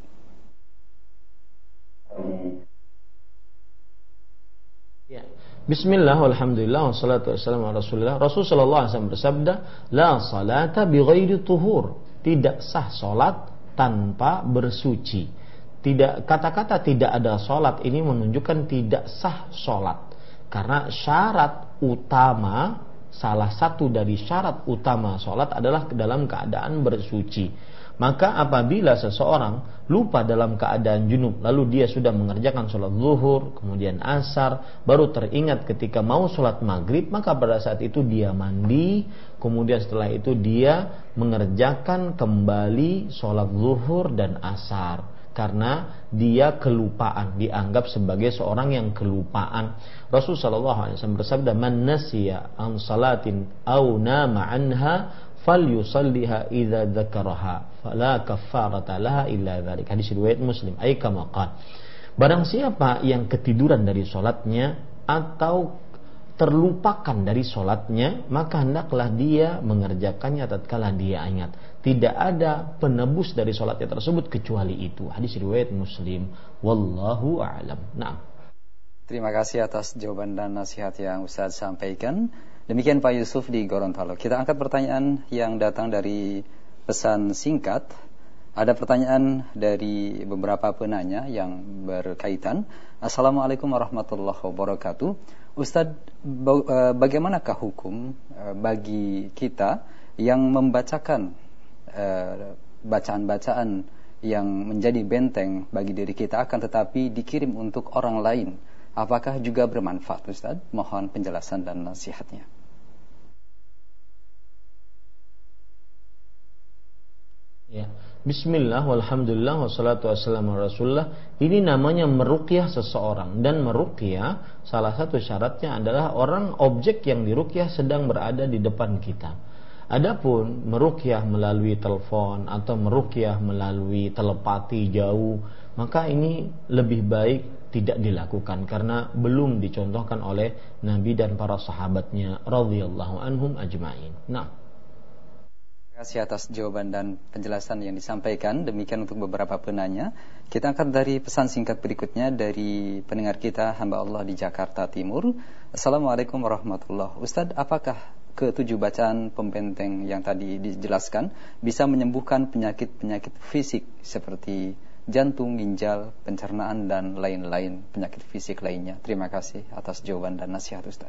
Ya. Bismillah, walhamdulillah, wassalatu wassalamu ala rasulillah. Rasul sallallahu alaihi wasallam bersabda, la salata bighairi tuhur. Tidak sah salat tanpa bersuci. Tidak, kata-kata tidak ada salat ini menunjukkan tidak sah salat. Karena syarat utama, salah satu dari syarat utama salat adalah dalam keadaan bersuci. Maka apabila seseorang lupa dalam keadaan junub, lalu dia sudah mengerjakan sholat zuhur, kemudian asar, baru teringat ketika mau sholat maghrib, maka pada saat itu dia mandi, kemudian setelah itu dia mengerjakan kembali sholat zuhur dan asar. Karena dia kelupaan, dianggap sebagai seorang yang kelupaan. Rasulullah shallallahu alaihi wasallam bersabda, man nasiya an salatin aw nama anha falyusalliha idza dzakaraha fala kaffarata laha illa dzalik. Hadis riwayat Muslim. Ai kama qala, barang siapa yang ketiduran dari salatnya atau terlupakan dari salatnya, maka hendaklah dia mengerjakannya tatkala dia ingat. Tidak ada penebus dari salatnya tersebut kecuali itu. Hadis riwayat Muslim. Wallahu a'lam. Naam. Terima kasih atas jawaban dan nasihat yang Ustaz sampaikan. Demikian Pak Yusuf di Gorontalo. Kita angkat pertanyaan yang datang dari pesan singkat. Ada pertanyaan dari beberapa penanya yang berkaitan. Assalamualaikum warahmatullahi wabarakatuh. Ustaz, bagaimanakah hukum bagi kita yang membacakan bacaan-bacaan yang menjadi benteng bagi diri kita akan tetapi dikirim untuk orang lain? Apakah juga bermanfaat, Ustaz? Mohon penjelasan dan nasihatnya. Ya. Bismillah, walhamdulillah, wassalatu wassalamu ala rasulillah. Ini namanya meruqyah seseorang. Dan meruqyah, salah satu syaratnya adalah orang objek yang diruqyah sedang berada di depan kita. Adapun meruqyah melalui telepon atau meruqyah melalui telepati jauh, maka ini lebih baik tidak dilakukan karena belum dicontohkan oleh Nabi dan para sahabatnya radhiyallahu anhum ajma'in. Nah, terima kasih atas jawaban dan penjelasan yang disampaikan. Demikian untuk beberapa penanya. Kita angkat dari pesan singkat berikutnya dari pendengar kita, hamba Allah di Jakarta Timur. Assalamualaikum warahmatullahi wabarakatuh. Ustaz, apakah ketujuh bacaan pembenteng yang tadi dijelaskan bisa menyembuhkan penyakit-penyakit fisik seperti jantung, ginjal, pencernaan, dan lain-lain penyakit fisik lainnya? Terima kasih atas jawaban dan nasihat Ustaz.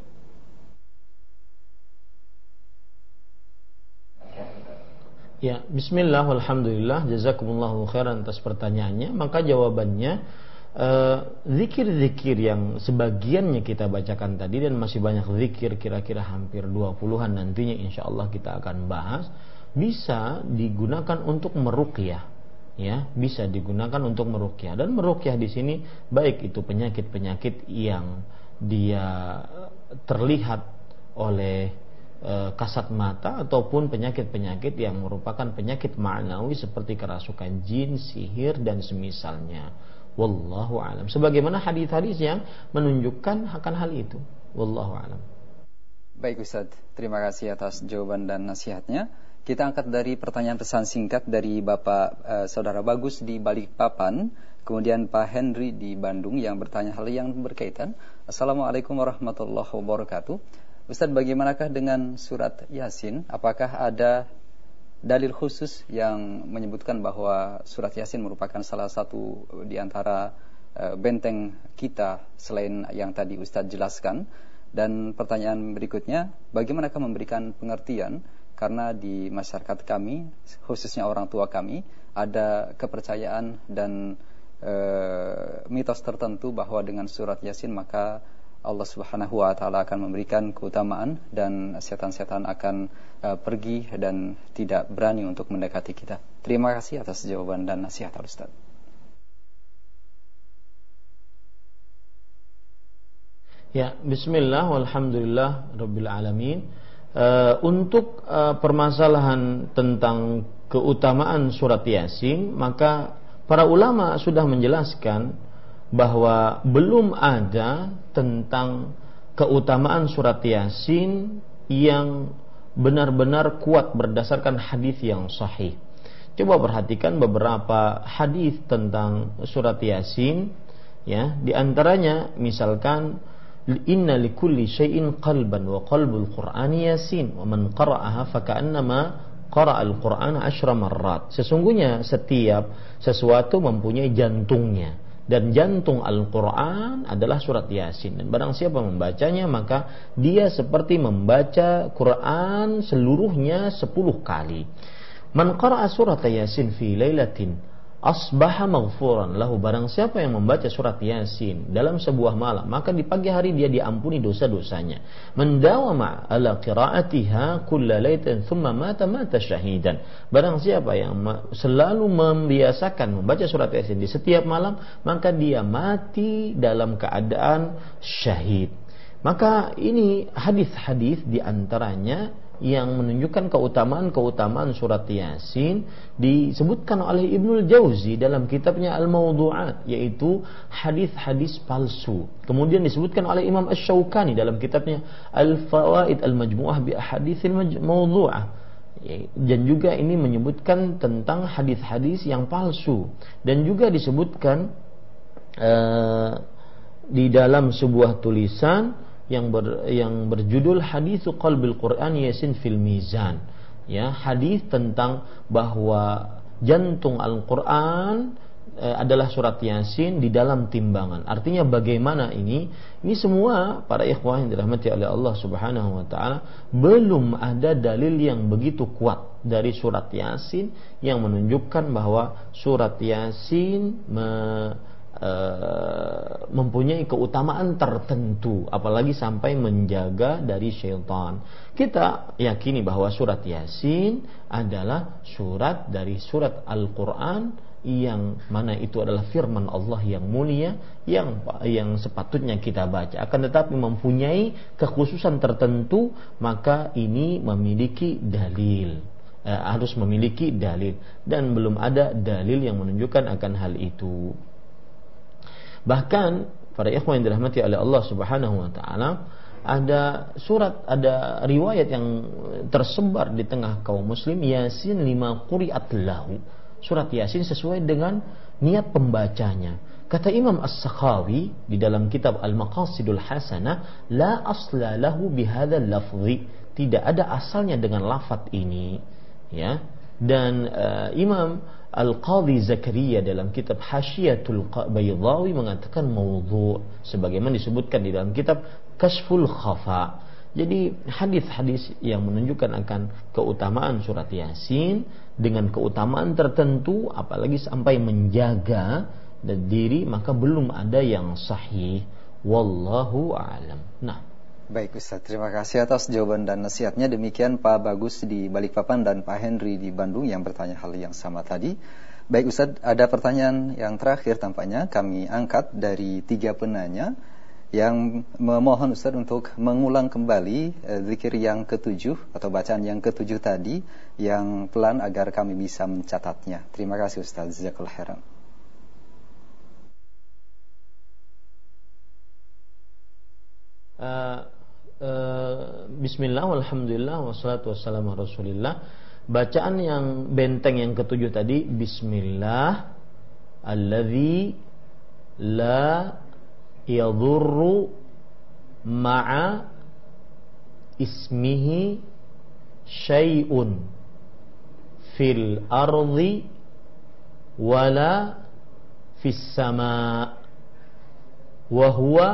Ya, bismillah, walhamdulillah, jazakumullahu khairan atas pertanyaannya. Maka jawabannya, zikir-zikir yang sebagiannya kita bacakan tadi, dan masih banyak zikir, kira-kira hampir dua puluhan nantinya insya Allah kita akan bahas, bisa digunakan untuk meruqyah, ya, bisa digunakan untuk meruqyah. Dan meruqyah di sini baik itu penyakit-penyakit yang dia terlihat oleh e, kasat mata, ataupun penyakit-penyakit yang merupakan penyakit ma'nawi seperti kerasukan jin, sihir dan semisalnya. Wallahu alam. Sebagaimana hadis-hadis yang menunjukkan akan hal itu. Wallahu alam. Baik Ustaz, terima kasih atas jawaban dan nasihatnya. Kita angkat dari pertanyaan pesan singkat dari Bapak uh, Saudara Bagus di Balikpapan, kemudian Pak Henry di Bandung yang bertanya hal yang berkaitan. Assalamualaikum warahmatullahi wabarakatuh. Ustaz, bagaimanakah dengan surat Yasin? Apakah ada dalil khusus yang menyebutkan bahwa surat Yasin merupakan salah satu di antara uh, benteng kita selain yang tadi Ustaz jelaskan? Dan pertanyaan berikutnya, bagaimanakah memberikan pengertian, karena di masyarakat kami, khususnya orang tua kami, ada kepercayaan dan uh, mitos tertentu bahwa dengan surat Yasin maka Allah Subhanahu wa taala akan memberikan keutamaan dan setan-setan akan uh, pergi dan tidak berani untuk mendekati kita. Terima kasih atas jawaban dan nasihat Ustaz. Ya, bismillah walhamdulillah rabbil alamin. Uh, untuk uh, permasalahan tentang keutamaan surat Yasin, maka para ulama sudah menjelaskan bahwa belum ada tentang keutamaan surat Yasin yang benar-benar kuat berdasarkan hadis yang sahih. Coba perhatikan beberapa hadis tentang surat Yasin, ya, di antaranya misalkan inna likulli syai'in qalban wa qalbul qur'ani yasin wa man qara'aha faka'annama qara'al qur'ana asyra marrat. Sesungguhnya setiap sesuatu mempunyai jantungnya, dan jantung Al-Quran adalah surat Yasin. Dan barang siapa membacanya, maka dia seperti membaca Quran seluruhnya sepuluh kali. Man qara'a surat Yasin fi lailatin asbaha maghfuran lahu. Barang siapa yang membaca surat Yasin dalam sebuah malam, maka di pagi hari dia diampuni dosa-dosanya. Man dawama ala qira'atiha kulla lailatin thumma mata mata syahidan. Barang siapa yang selalu membiasakan membaca surat Yasin di setiap malam, maka dia mati dalam keadaan syahid. Maka ini hadis-hadis di antaranya yang menunjukkan keutamaan-keutamaan surat Yasin disebutkan oleh Ibnul Jauzi dalam kitabnya Al-Mawdu'at, yaitu hadis-hadis palsu. Kemudian disebutkan oleh Imam Asy-Syaukani dalam kitabnya Al-Fawaid Al-Majmu'ah bi Ahaditsil Mawdu'ah. Dan juga ini menyebutkan tentang hadis-hadis yang palsu, dan juga disebutkan uh, di dalam sebuah tulisan yang ber, yang berjudul Haditsu Qalbil Quran Yasin fil Mizan, ya, hadis tentang bahwa jantung Al-Quran e, adalah surat Yasin di dalam timbangan. Artinya bagaimana ini? Ini semua para ikhwah yang dirahmati oleh Allah Subhanahu wa taala, belum ada dalil yang begitu kuat dari surat Yasin yang menunjukkan bahwa surat Yasin me Uh, mempunyai keutamaan tertentu, apalagi sampai menjaga dari syaitan. Kita yakini bahwa surat Yasin adalah surat dari surat Al-Quran yang mana itu adalah firman Allah yang mulia, yang yang sepatutnya kita baca. Akan tetapi mempunyai kekhususan tertentu, maka ini memiliki dalil, uh, harus memiliki dalil, dan belum ada dalil yang menunjukkan akan hal itu. Bahkan para ikhwan yang dirahmati oleh Allah Subhanahu wa taala, ada surat, ada riwayat yang tersebar di tengah kaum muslim, Yasin lima quri'at lahu. Surat Yasin sesuai dengan niat pembacanya. Kata Imam As-Sakhawi di dalam kitab Al-Maqasidul Hasanah, la asla lahu bihadzal lafzi. Tidak ada asalnya dengan lafaz ini, ya. Dan uh, Imam Al-Qadhi Zakaria dalam kitab Hasyiatul Baydawi mengatakan maudhu', sebagaimana disebutkan di dalam kitab Kashful Khafa. Jadi hadis-hadis yang menunjukkan akan keutamaan surat Yasin dengan keutamaan tertentu, apalagi sampai menjaga diri, maka belum ada yang sahih. Wallahu a'lam. Nah, baik Ustaz, terima kasih atas jawaban dan nasihatnya. Demikian Pak Bagus di Balikpapan dan Pak Henry di Bandung yang bertanya hal yang sama tadi. Baik Ustaz, ada pertanyaan yang terakhir tampaknya kami angkat dari tiga penanya yang memohon Ustaz untuk mengulang kembali eh, zikir yang ketujuh atau bacaan yang ketujuh tadi yang pelan agar kami bisa mencatatnya. Terima kasih Ustaz, jazakallahu khairan. Uh, uh, Bismillah, walhamdulillah, wassalatu wassalamu ala rasulillah. Bacaan yang benteng yang ketujuh tadi, Bismillah alladzi la yadurru ma'a ismihi syai'un fil ardi wala fis sama' wa huwa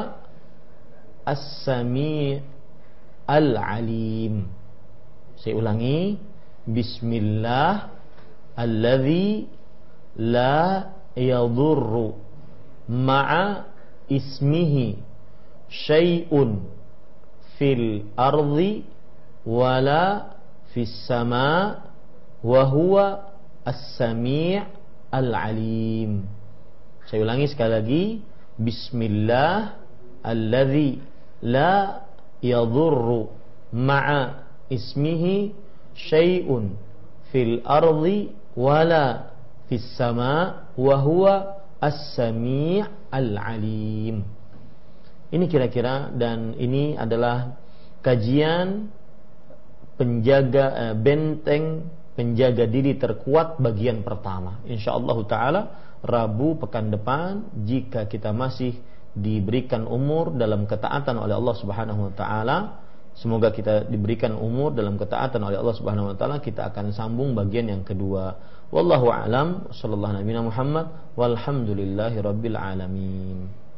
As-Sami' Al-Alim. Saya ulangi, Bismillah alladzi la yadurru ma'a ismihi syai'un fil ardi wala fis sama' wa huwa As-Sami' Al-Alim. Saya ulangi sekali lagi, Bismillah alladzi la yadurru ma'a ismihi syai'un fil ardi wala fis sama' wa huwa as-sami' al-alim. Ini kira-kira, dan ini adalah kajian penjaga eh, benteng penjaga diri terkuat bagian pertama. Insyaallah taala Rabu pekan depan, jika kita masih diberikan umur dalam ketaatan oleh Allah Subhanahu wa taala, semoga kita diberikan umur dalam ketaatan oleh Allah Subhanahu wa taala, kita akan sambung bagian yang kedua. Wallahu a'lam, sallallahu alaihi Muhammad walhamdulillahi rabbil alamin.